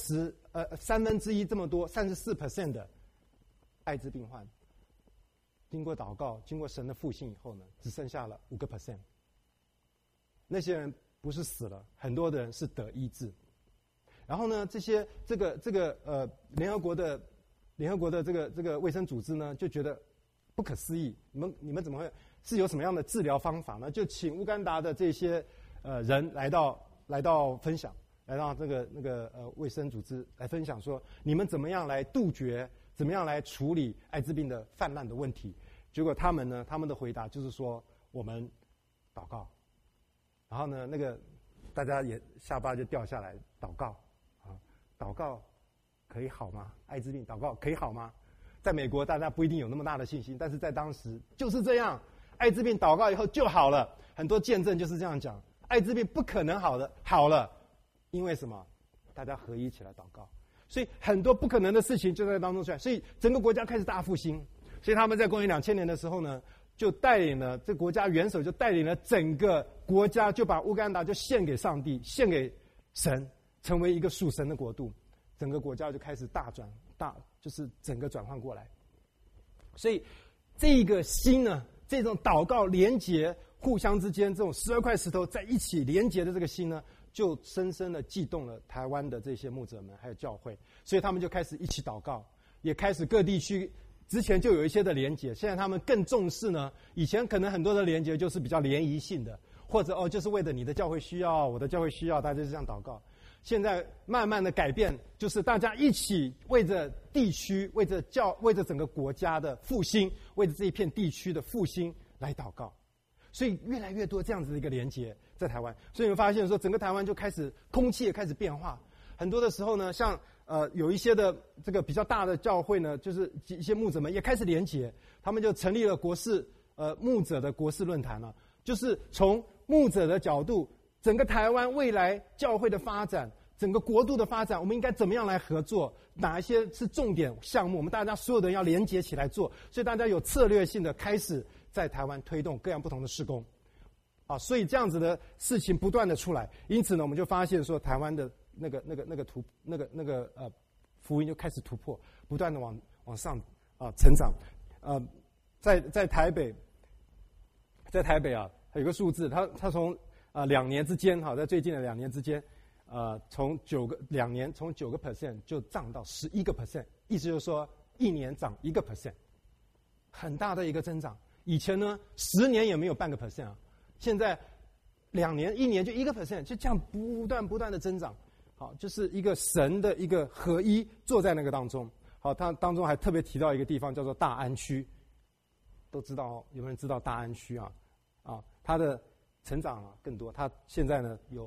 1/3这么多34% 的艾滋病患，经过祷告，经过神的复兴以后呢，只剩下了5%。那些人不是死了，很多的人是得医治。然后呢，联合国的这个卫生组织呢，就觉得不可思议，你们怎么会是有什么样的治疗方法呢？就请乌干达的这些人来到分享，来到卫生组织来分享说，你们怎么样来杜绝，怎么样来处理艾滋病的泛滥的问题？结果他们的回答就是说，我们祷告。然后呢，大家也下巴就掉下来，祷告。祷告可以好吗？艾滋病祷告可以好吗？在美国大家不一定有那么大的信心，但是在当时就是这样，艾滋病祷告以后就好了。很多见证就是这样讲，艾滋病不可能好了，因为什么？大家合一起来祷告。所以很多不可能的事情就在当中出来，所以整个国家开始大复兴。所以他们在公元2000年的时候呢，就带领了这国家元首，就带领了整个国家，就把乌干达就献给上帝，献给神，成为一个属神的国度。整个国家就开始就是整个转换过来。所以这个心呢，这种祷告连结，互相之间这种12块石头在一起连结的这个心呢，就深深的悸动了台湾的这些牧者们还有教会。所以他们就开始一起祷告，也开始各地区之前就有一些的连结，现在他们更重视呢。以前可能很多的连结就是比较联谊性的，或者就是为了你的教会需要，我的教会需要，大家就这样祷告。现在慢慢的改变，就是大家一起为着地区，为着整个国家的复兴，为着这一片地区的复兴来祷告。所以越来越多这样子的一个连结在台湾。所以你们发现说，整个台湾就开始空气也开始变化。很多的时候呢，像有一些的这个比较大的教会呢，就是一些牧者们也开始连结，他们就成立了牧者的国事论坛了，就是从牧者的角度整个台湾未来教会的发展，整个国度的发展，我们应该怎么样来合作？哪一些是重点项目？我们大家所有的人要连结起来做，所以大家有策略性的开始在台湾推动各样不同的事工，所以这样子的事情不断的出来，因此呢，我们就发现说，台湾的福音就开始突破，不断的往上成长。在台北有个数字，它从2年之间在最近的2年之间。从9% 就涨到11%，意思就是说1年涨1%，很大的一个增长。以前呢10年也没有半个%啊，现在1年就1%，就这样不断的增长。好，就是一个神的一个合一坐在那个当中。好，它当中还特别提到一个地方叫做大安区，都知道有没有人知道大安区啊？它的成长更多，它现在呢有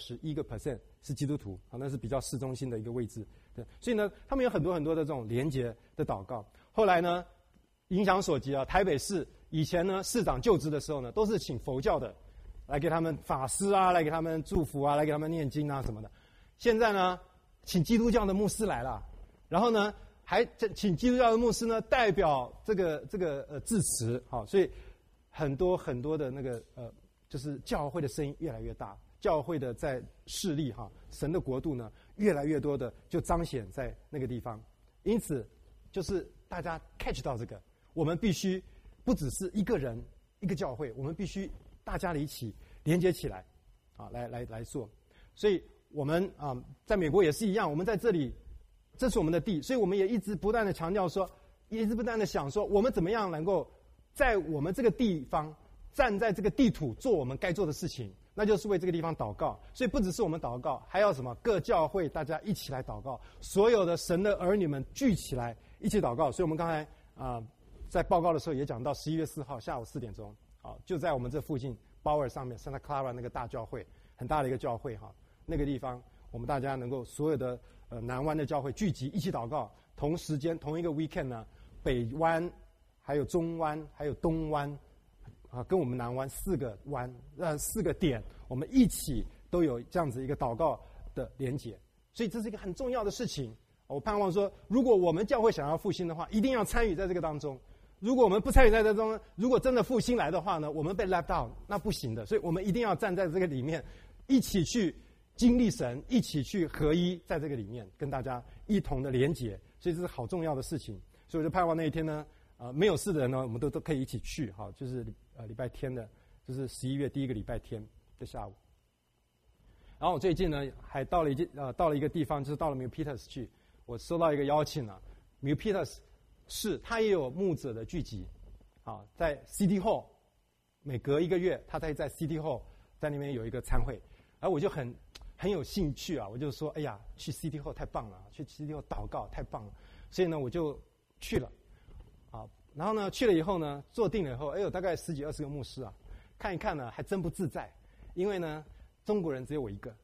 21% 是基督徒，那是比较市中心的一个位置。对，所以呢，他们有很多很多的这种连结的祷告。后来呢，影响所及台北市以前呢，市长就职的时候呢，都是请佛教的来给他们法师来给他们祝福来给他们念经什么的。现在呢，请基督教的牧师来了，然后呢，还请基督教的牧师呢代表这个致辞。好，所以很多很多的就是教会的声音越来越大，教会的在势力神的国度呢越来越多的就彰显在那个地方。因此就是大家 catch 到这个，我们必须不只是一个人一个教会，我们必须大家一起连接起来来做。所以我们在美国也是一样，我们在这里，这是我们的地，所以我们也一直不断的强调说，一直不断的想说，我们怎么样能够在我们这个地方站在这个地土做我们该做的事情，那就是为这个地方祷告。所以不只是我们祷告，还要什么？各教会大家一起来祷告，所有的神的儿女们聚起来一起祷告。所以我们刚才在报告的时候也讲到11月4号下午4点钟，就在我们这附近鲍尔上面 Santa Clara 那个大教会，很大的一个教会那个地方我们大家能够所有的南湾的教会聚集一起祷告，同时间同一个 weekend 呢，北湾还有中湾还有东湾跟我们南湾4个点，我们一起都有这样子一个祷告的连结。所以这是一个很重要的事情。我盼望说，如果我们教会想要复兴的话，一定要参与在这个当中。如果我们不参与在这中，如果真的复兴来的话呢，我们被 left out， 那不行的。所以我们一定要站在这个里面，一起去经历神，一起去合一，在这个里面跟大家一同的连结。所以这是好重要的事情。所以我就盼望那一天呢，没有事的人呢，我们都可以一起去，就是礼拜天的，就是11月第一个礼拜天的下午。然后我最近呢，还到了一个地方，就是到了 Milpitas 去，我收到一个邀请Milpitas 是它也有牧者的聚集，在 City Hall， 每隔1个月，他在 City Hall 在那边有一个参会，然后我就很有兴趣我就说，哎呀，去 City Hall 太棒了，去 City Hall 祷告太棒了，所以呢，我就去了。然后呢，去了以后呢，坐定了以后，有大概10几20个牧师看一看呢，还真不自在，因为呢，中国人只有我一个，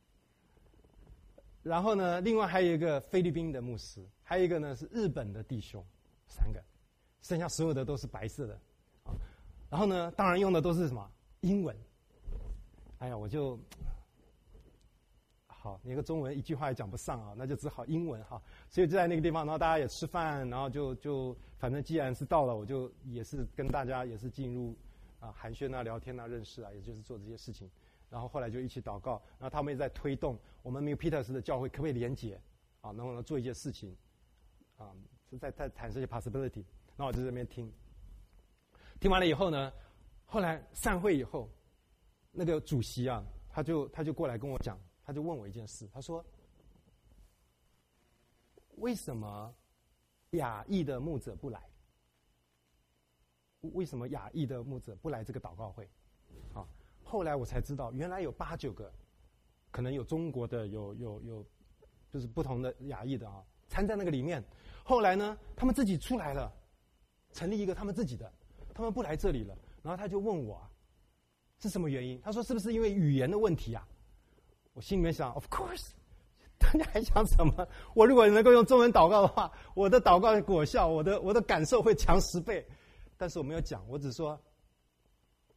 然后呢，另外还有一个菲律宾的牧师，还有一个呢是日本的弟兄，3个，剩下所有的都是白色的，然后呢，当然用的都是什么英文，哎呀，我就好，你个中文一句话也讲不上那就只好英文所以就在那个地方，然后大家也吃饭，然后就反正既然是到了，我就也是跟大家也是进入寒暄聊天认识也就是做这些事情，然后后来就一起祷告，然后他们也在推动我们 Milpitas 的教会可不可以连结然后做一些事情是在谈这些 possibility， 然后我就在那边听完了以后呢，后来散会以后，那个主席他就过来跟我讲。他就问我一件事，他说：“为什么亚裔的牧者不来？为什么亚裔的牧者不来这个祷告会？”后来我才知道，原来有8、9个，可能有中国的，有就是不同的亚裔的参在那个里面。后来呢，他们自己出来了，成立一个他们自己的，他们不来这里了。然后他就问我是什么原因？他说：“是不是因为语言的问题啊？”我心里面想 ，Of course， 大家还想什么？我如果能够用中文祷告的话，我的祷告的果效，我的感受会强10倍。但是我没有讲，我只说，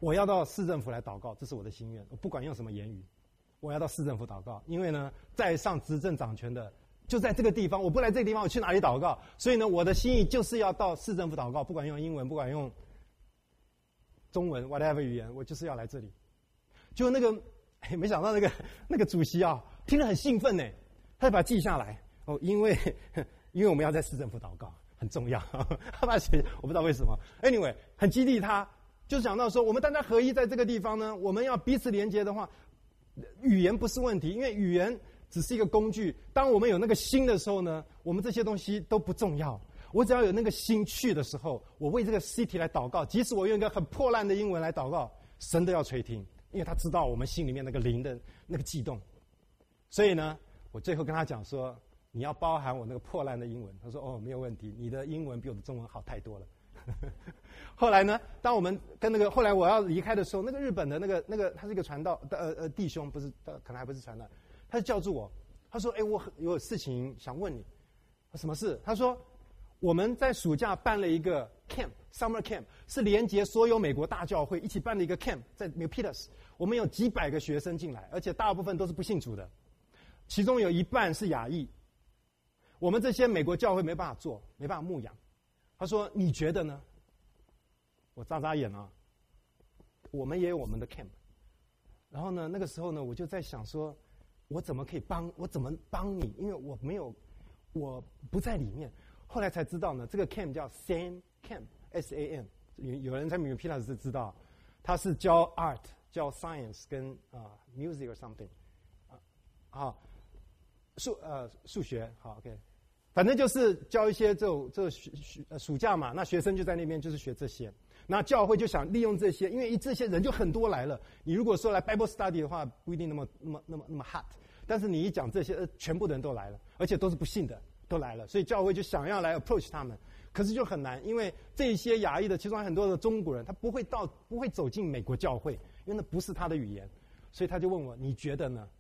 我要到市政府来祷告，这是我的心愿。我不管用什么言语，我要到市政府祷告，因为呢，在上执政掌权的就在这个地方，我不来这个地方，我去哪里祷告？所以呢，我的心意就是要到市政府祷告，不管用英文，不管用中文 whatever 语言，我就是要来这里。就那个，没想到那个主席啊，听得很兴奋呢，他就把它记下来。哦，因为我们要在市政府祷告，很重要。他把它写，我不知道为什么。Anyway， 很激励他，就想到说，我们大家合一在这个地方呢，我们要彼此连接的话，语言不是问题，因为语言只是一个工具。当我们有那个心的时候呢，我们这些东西都不重要。我只要有那个心去的时候，我为这个 city 来祷告，即使我用一个很破烂的英文来祷告，神都要垂听，因为他知道我们心里面那个灵的那个悸动。所以呢，我最后跟他讲说，你要包含我那个破烂的英文。他说哦，没有问题，你的英文比我的中文好太多了。后来呢，当我们跟后来我要离开的时候，那个日本的那个他是一个传道弟兄，不是可能还不是传道，他就叫住我，他说我有事情想问你。什么事？他说我们在暑假办了一个 summer camp， 是连结所有美国大教会一起办的一个 camp， 在 Milpitas， 我们有几百个学生进来，而且大部分都是不信主的，其中有一半是亚裔。我们这些美国教会没办法做，没办法牧养。他说你觉得呢？我眨眨眼啊，我们也有我们的 camp。然后呢，那个时候呢，我就在想说，我怎么帮你？因为我不在里面。后来才知道呢，这个 camp 叫 SAM Camp，SAM， 有人在Milpitas是知道，他是教 art、教 science 跟music or something， 好，数学好 OK， 反正就是教一些这暑假嘛，那学生就在那边就是学这些，那教会就想利用这些，因为这些人就很多来了，你如果说来 Bible study 的话，不一定那么 hot， 但是你一讲这些，全部的人都来了，而且都是不信的。都来了，所以教会就想要来 approach 他们，可是就很难，因为这些亚裔的，其中很多的中国人，他不会走进美国教会，因为那不是他的语言，所以他就问我，你觉得呢？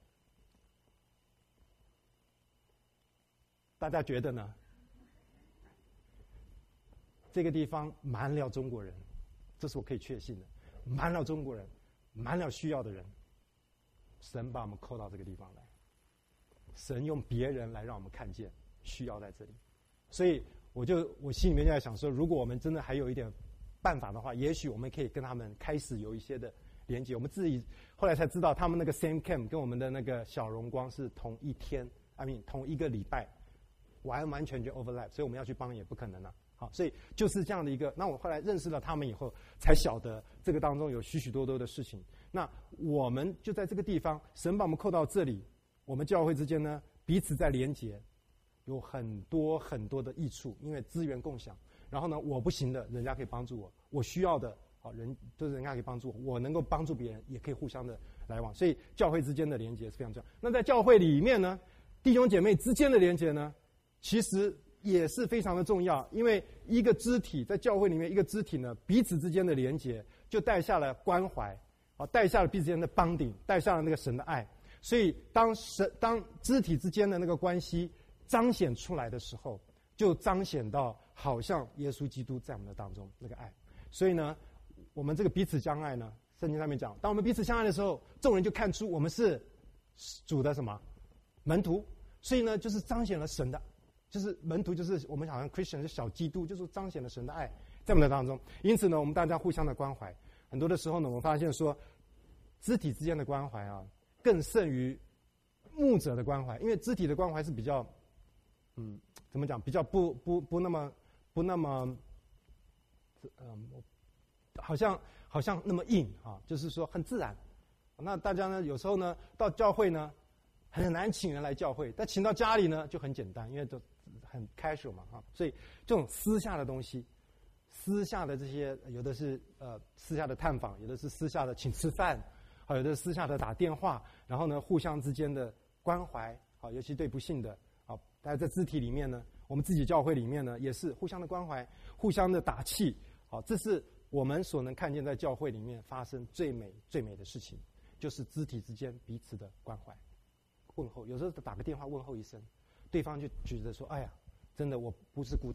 大家觉得呢？这个地方满了中国人，这是我可以确信的，满了中国人，满了需要的人，神把我们扣到这个地方来，神用别人来让我们看见。需要在这里，所以我心里面就在想说，如果我们真的还有一点办法的话，也许我们可以跟他们开始有一些的连接。我们自己后来才知道，他们那个 same camp 跟我们的那个小荣光是同一天 ，I mean 同一个礼拜，完全就 overlap， 所以我们要去帮也不可能了。好，所以就是这样的一个。那我后来认识了他们以后，才晓得这个当中有许许多多的事情。那我们就在这个地方，神把我们扣到这里，我们教会之间呢彼此在连结。有很多很多的益处，因为资源共享。然后呢，我不行的，人家可以帮助我；我需要的，人就是人家可以帮助我。我能够帮助别人，也可以互相的来往。所以教会之间的连结是非常重要。那在教会里面呢，弟兄姐妹之间的连结呢，其实也是非常的重要。因为一个肢体在教会里面，一个肢体呢，彼此之间的连结就带下了关怀，带下了彼此之间的帮顶，带下了那个神的爱。所以当肢体之间的那个关系彰显出来的时候，就彰显到好像耶稣基督在我们的当中那个爱。所以呢，我们这个彼此相爱呢，圣经上面讲，当我们彼此相爱的时候，众人就看出我们是主的什么门徒。所以呢，就是彰显了神的，就是门徒，就是我们好像 Christian 是小基督，就是彰显了神的爱在我们的当中。因此呢，我们大家互相的关怀，很多的时候呢，我们发现说，肢体之间的关怀啊，更胜于牧者的关怀，因为肢体的关怀是比较怎么讲？比较不那么，好像那么硬啊，就是说很自然。那大家呢，有时候呢，到教会呢，很难请人来教会，但请到家里呢就很简单，因为都很 casual 嘛啊，所以这种私下的东西，私下的这些，有的是私下的探访，有的是私下的请吃饭，有的是私下的打电话，然后呢，互相之间的关怀，尤其对不幸的。大家在肢体里面呢，我们自己教会里面呢，也是互相的关怀，互相的打气。这是我们所能看见在教会里面发生最美的事情，就是肢体之间彼此的关怀、问候。有时候打个电话问候一声，对方就觉得说：“哎呀，真的我不是孤单的，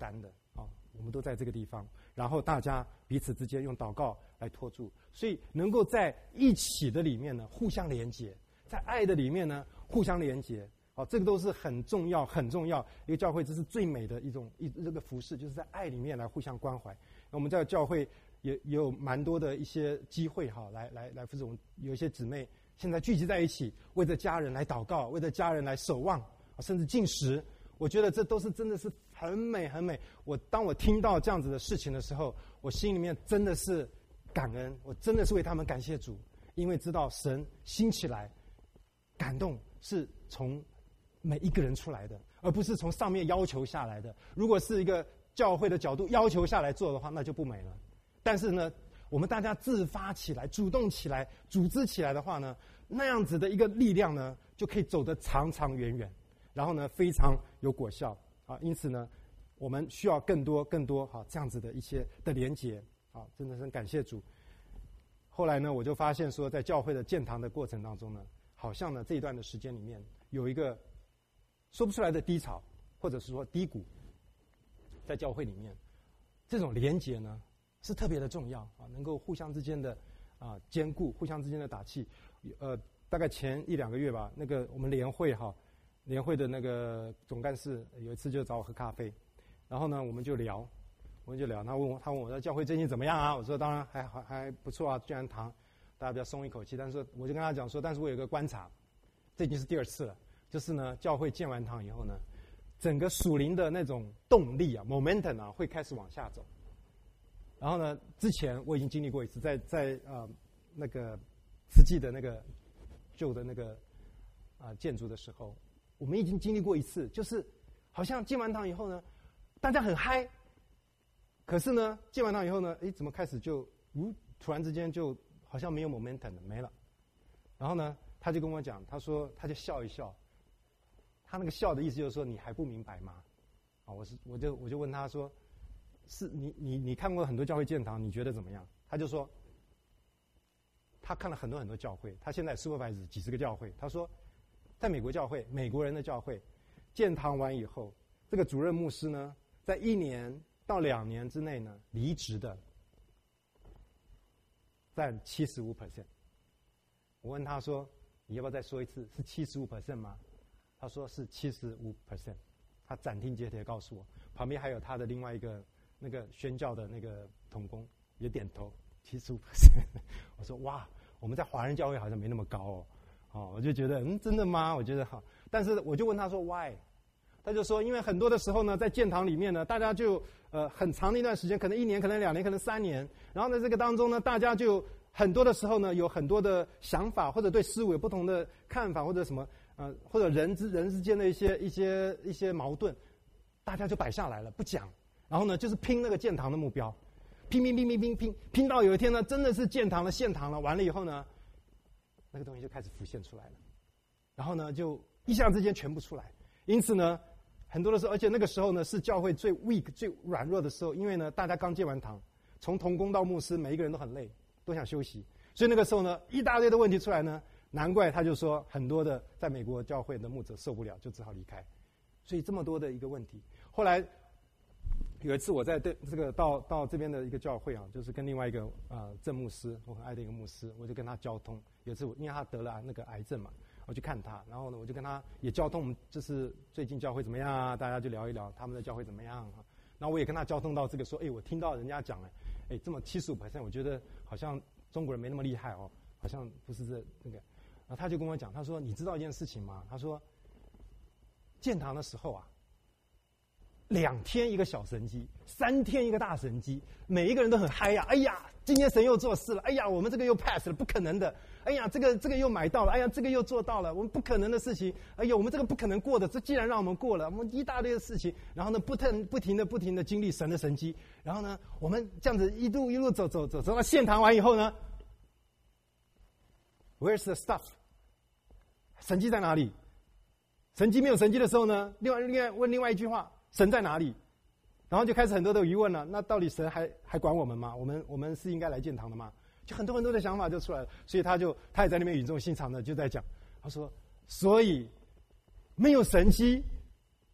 我们都在这个地方，然后大家彼此之间用祷告来托住，所以能够在一起的里面呢，互相连结，在爱的里面呢，互相连结。这个都是很重要，很重要。一个教会，这是最美的这个服事，就是在爱里面来互相关怀。我们在教会也有蛮多的一些机会来服侍。我们有一些姊妹现在聚集在一起，为着家人来祷告，为着家人来守望，甚至禁食。我觉得这都是真的是很美很美。当我听到这样子的事情的时候，我心里面真的是感恩，我真的是为他们感谢主，因为知道神兴起来，感动是从每一个人出来的，而不是从上面要求下来的。如果是一个教会的角度要求下来做的话，那就不美了。但是呢，我们大家自发起来、主动起来、组织起来的话呢，那样子的一个力量呢，就可以走得长长远远，然后呢，非常有果效啊。因此呢，我们需要更多这样子的一些的连结啊，真的是很感谢主。后来呢，我就发现说，在教会的建堂的过程当中呢，好像呢这一段的时间里面有一个说不出来的低潮，或者是说低谷，在教会里面，这种连结呢是特别的重要啊，能够互相之间的兼顾，互相之间的打气。大概前1-2个月吧，那个我们联会的那个总干事有一次就找我喝咖啡，然后呢我们就聊，他问我说教会最近怎么样啊？我说当然还不错啊，建完堂大家比较松一口气。但是我就跟他讲说，但是我有一个观察，这已经是第2次了。就是呢，教会建完堂以后呢，整个属灵的那种动力啊 ，momentum 会开始往下走。然后呢，之前我已经经历过一次，在那个慈济的那个旧的那个建筑的时候，我们已经经历过一次，就是好像建完堂以后呢，大家很嗨，可是呢，建完堂以后呢，怎么开始就突然之间就好像没有 momentum 了，没了。然后呢，他就跟我讲，他说他就笑一笑。他那个笑的意思就是说，你还不明白吗？我就问他说，是你看过很多教会建堂，你觉得怎么样？他就说，他看了很多教会，他现在supervise几十个教会。他说，在美国教会，美国人的教会建堂完以后，这个主任牧师呢，在1年到2年之内呢，离职的占75%。我问他说，你要不要再说一次？是75% 吗？他说是75%，他斩钉截铁告诉我，旁边还有他的另外一个那个宣教的那个同工也点头，75%。我说哇，我们在华人教会好像没那么高哦，我就觉得真的吗？我觉得好，但是我就问他说 why， 他就说因为很多的时候呢，在建堂里面呢，大家就很长的一段时间，可能1年，可能2年，可能3年，然后呢这个当中呢，大家就很多的时候呢，有很多的想法，或者对事物有不同的看法，或者什么。或者人之间的一些矛盾，大家就摆下来了，不讲。然后呢，就是拼那个建堂的目标，拼到有一天呢，真的是建堂了、献堂了。完了以后呢，那个东西就开始浮现出来了。然后呢，就一下之间全部出来。因此呢，很多的时候，而且那个时候呢，是教会最 weak、最软弱的时候，因为呢，大家刚建完堂，从同工到牧师，每一个人都很累，都想休息。所以那个时候呢，一大堆的问题出来呢。难怪他就说很多的在美国教会的牧者受不了，就只好离开。所以这么多的一个问题，后来有一次我在这个到这边的一个教会就是跟另外一个郑牧师，我很爱的一个牧师，我就跟他交通。有一次因为他得了那个癌症嘛，我去看他，然后呢我就跟他也交通，就是最近教会怎么样啊？大家就聊一聊他们的教会怎么样啊。然后我也跟他交通到这个说，我听到人家讲这么75%，我觉得好像中国人没那么厉害好像不是那个。然后他就跟我讲，他说你知道一件事情吗？他说建堂的时候2天一个小神迹，3天一个大神迹，每一个人都很嗨呀！哎呀，今天神又做事了！哎呀，我们这个又 pass 了，不可能的！哎呀，这个又买到了！哎呀，这个又做到了，我们不可能的事情！哎呀，我们这个不可能过的，这既然让我们过了，我们一大堆的事情，然后呢，不停的经历神的神迹，然后呢，我们这样子一路走到献堂完以后呢 ，Where's the stuff？神迹在哪里？神迹没有神迹的时候呢？另外问另外一句话：神在哪里？然后就开始很多的疑问了。那到底神还管我们吗？我们是应该来建堂的吗？就很多的想法就出来了。所以他也在那边语重心长的就在讲，他说：所以没有神迹，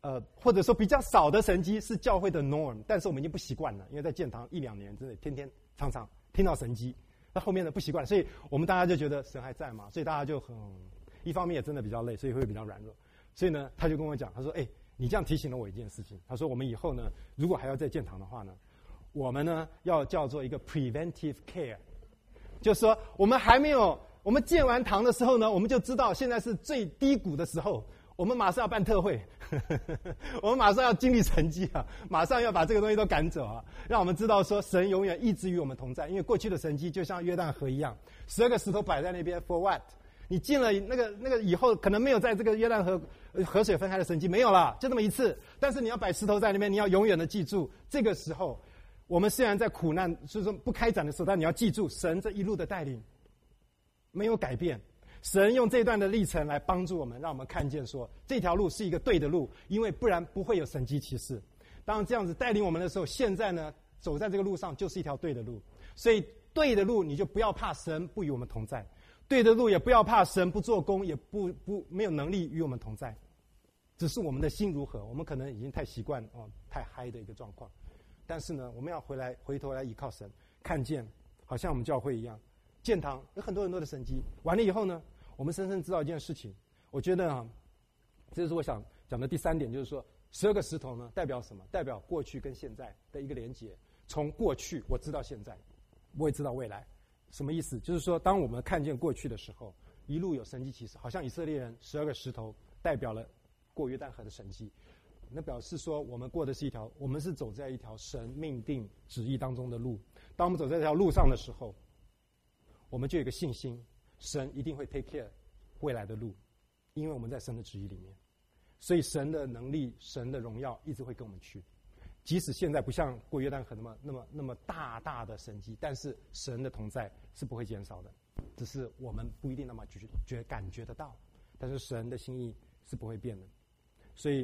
或者说比较少的神迹是教会的 norm， 但是我们已经不习惯了，因为在建堂1-2年，真的天天常常听到神迹，那后面呢不习惯，所以我们大家就觉得神还在嘛，所以大家就很一方面也真的比较累，所以会比较软弱。所以呢，他就跟我讲，他说：“你这样提醒了我一件事情。他说我们以后呢，如果还要再建堂的话呢，我们呢要叫做一个 preventive care， 就是说我们建完堂的时候呢，我们就知道现在是最低谷的时候。”我们马上要办特会，我们马上要经历神迹啊！马上要把这个东西都赶走啊！让我们知道说，神永远一直与我们同在。因为过去的神迹就像约旦河一样，12个石头摆在那边 ，for what？ 你进了那个以后，可能没有在这个约旦河水分开的神迹没有了，就这么一次。但是你要摆石头在那边，你要永远的记住，这个时候我们虽然在苦难，就是说不开展的时候，但你要记住神这一路的带领没有改变。神用这段的历程来帮助我们，让我们看见说这条路是一个对的路，因为不然不会有神迹奇事。当这样子带领我们的时候，现在呢走在这个路上就是一条对的路。所以对的路你就不要怕神不与我们同在，对的路也不要怕神不做工，也没有能力与我们同在。只是我们的心如何，我们可能已经太习惯太嗨的一个状况。但是呢，我们要回头来依靠神，看见好像我们教会一样，建堂有很多的神迹，完了以后呢，我们深深知道一件事情，我觉得这是我想讲的第3点，就是说12个石头呢代表什么？代表过去跟现在的一个连结。从过去我知道现在，我也知道未来。什么意思？就是说当我们看见过去的时候，一路有神迹奇事，好像以色列人12个石头代表了过约旦河的神迹，那表示说我们是走在一条神命定旨意当中的路。当我们走在这条路上的时候，我们就有一个信心，神一定会 take care 未来的路，因为我们在神的旨意里面，所以神的能力、神的荣耀一直会跟我们去。即使现在不像过约旦河那么大的神迹，但是神的同在是不会减少的，只是我们不一定那么感觉得到，但是神的心意是不会变的。所以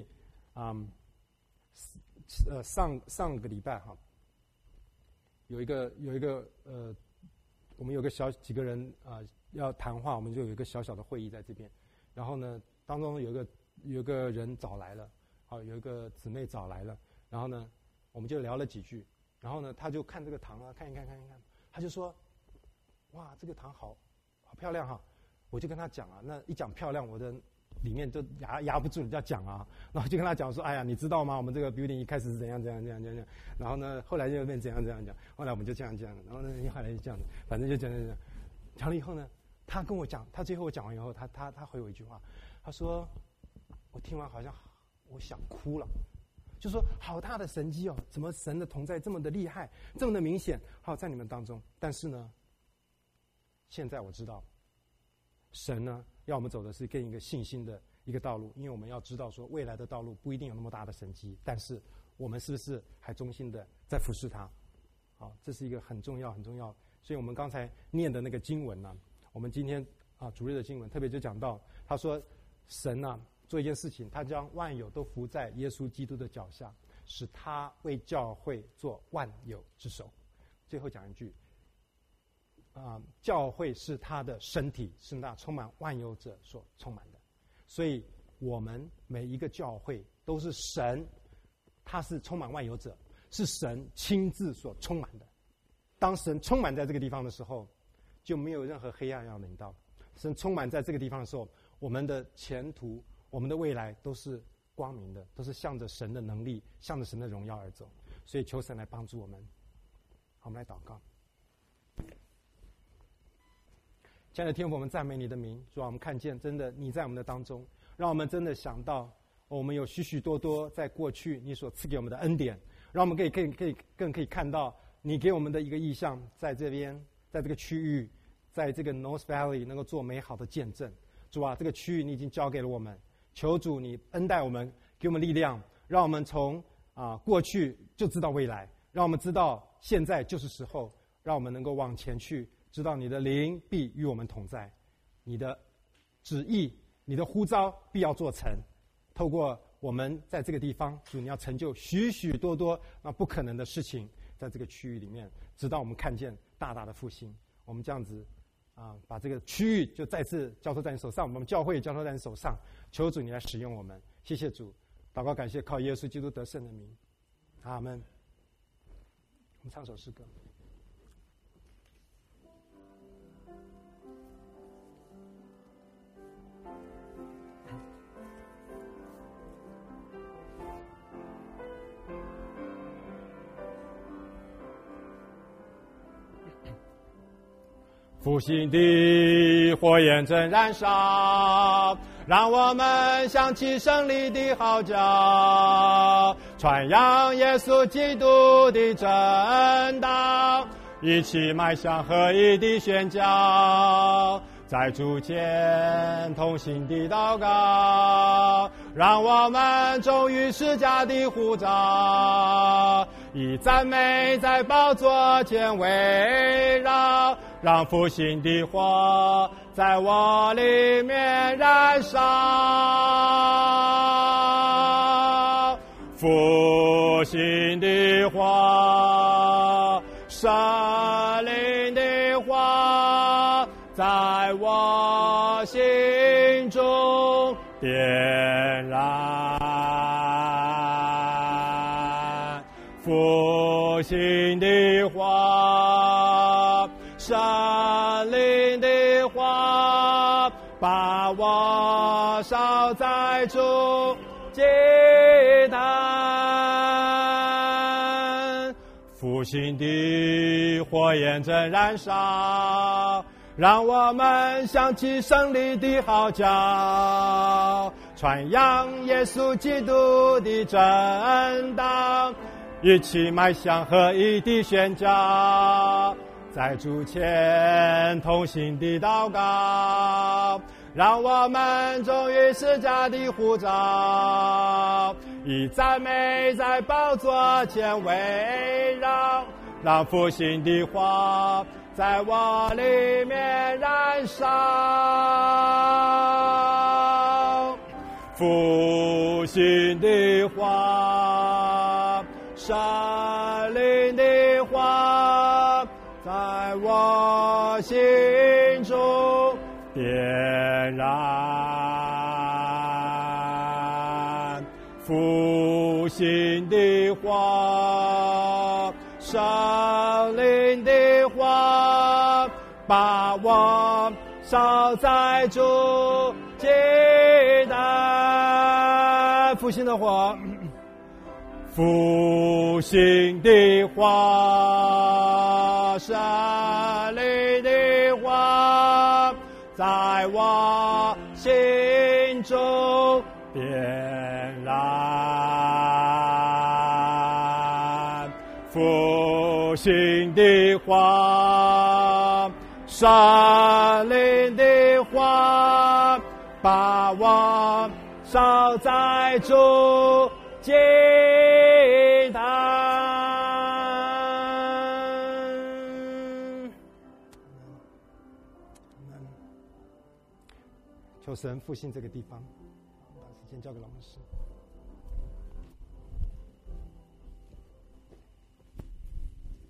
上个礼拜有一个我们有个几个人要谈话，我们就有一个小小的会议在这边。然后呢，当中有个人找来了，有一个姊妹找来了。然后呢，我们就聊了几句。然后呢，他就看这个堂看一看，他就说：“哇，这个堂好漂亮哈！”我就跟他讲那一讲漂亮，我的里面就压不住你要讲啊。然后就跟他讲说：“哎呀，你知道吗？我们这个 building 一开始是怎样。然后呢，后来就变怎样讲。后来我们就这样。然后呢，后来就这样，反正就讲了以后呢，他跟我讲，他最后我讲完以后，他回我一句话，他说：“我听完好像我想哭了。”就说好大的神迹怎么神的同在这么的厉害，这么的明显，在你们当中。但是呢，现在我知道，神呢要我们走的是更一个信心的一个道路，因为我们要知道说未来的道路不一定有那么大的神迹，但是我们是不是还忠心的在服侍他？这是一个很重要。所以我们刚才念的那个经文呢，我们今天主日的经文特别就讲到，他说神做一件事情，他将万有都服在耶稣基督的脚下，使他为教会做万有之首。最后讲一句，教会是他的身体，是那充满万有者所充满的。所以我们每一个教会都是神，他是充满万有者，是神亲自所充满的。当神充满在这个地方的时候，就没有任何黑暗要临到。神充满在这个地方的时候，我们的前途，我们的未来都是光明的，都是向着神的能力，向着神的荣耀而走。所以求神来帮助我们。好，我们来祷告。亲爱的天父，我们赞美你的名，主啊，我们看见真的你在我们的当中，让我们真的想到我们有许许多多在过去你所赐给我们的恩典，让我们更可以看到你给我们的一个意向，在这边，在这个区域，在这个 North Valley 能够做美好的见证。主啊，这个区域你已经交给了我们，求主你恩待我们，给我们力量，让我们从过去就知道未来，让我们知道现在就是时候，让我们能够往前去，知道你的灵必与我们同在，你的旨意，你的呼召必要做成。透过我们在这个地方，主你要成就许许多多那不可能的事情，在这个区域里面，直到我们看见大大的复兴。我们这样子把这个区域就再次交托在你手上，我们教会交托在你手上，求主你来使用我们。谢谢主， 祷告感谢，靠耶稣基督得胜的名，阿们。我们唱首诗歌。复兴的火焰正燃烧，让我们响起胜利的号角，传扬耶稣基督的正道，一起迈向合一的宣教，在主前同心的祷告，让我们忠于释迦的呼召，以赞美在宝座前围绕，让复兴的火在我里面燃烧，复兴的火，圣灵的火在我心中点燃，复兴的火，圣灵的火把我烧在主祭坛，复兴的火焰正燃烧，让我们响起胜利的号角，传扬耶稣基督的正道，一起迈向合一的宣教，在主前同心的祷告，让我们忠于释迦的呼召，以赞美在宝座前围绕，让复兴的火在我里面燃烧，复兴的火，圣灵的火在我心中点燃，复兴的火，圣灵的火把我烧在主祭坛，复兴的火，复兴的火，圣灵的火在我心中点燃，复兴的火，圣灵的火把我烧在主祭坛。求神复兴这个地方，把时间交给老师。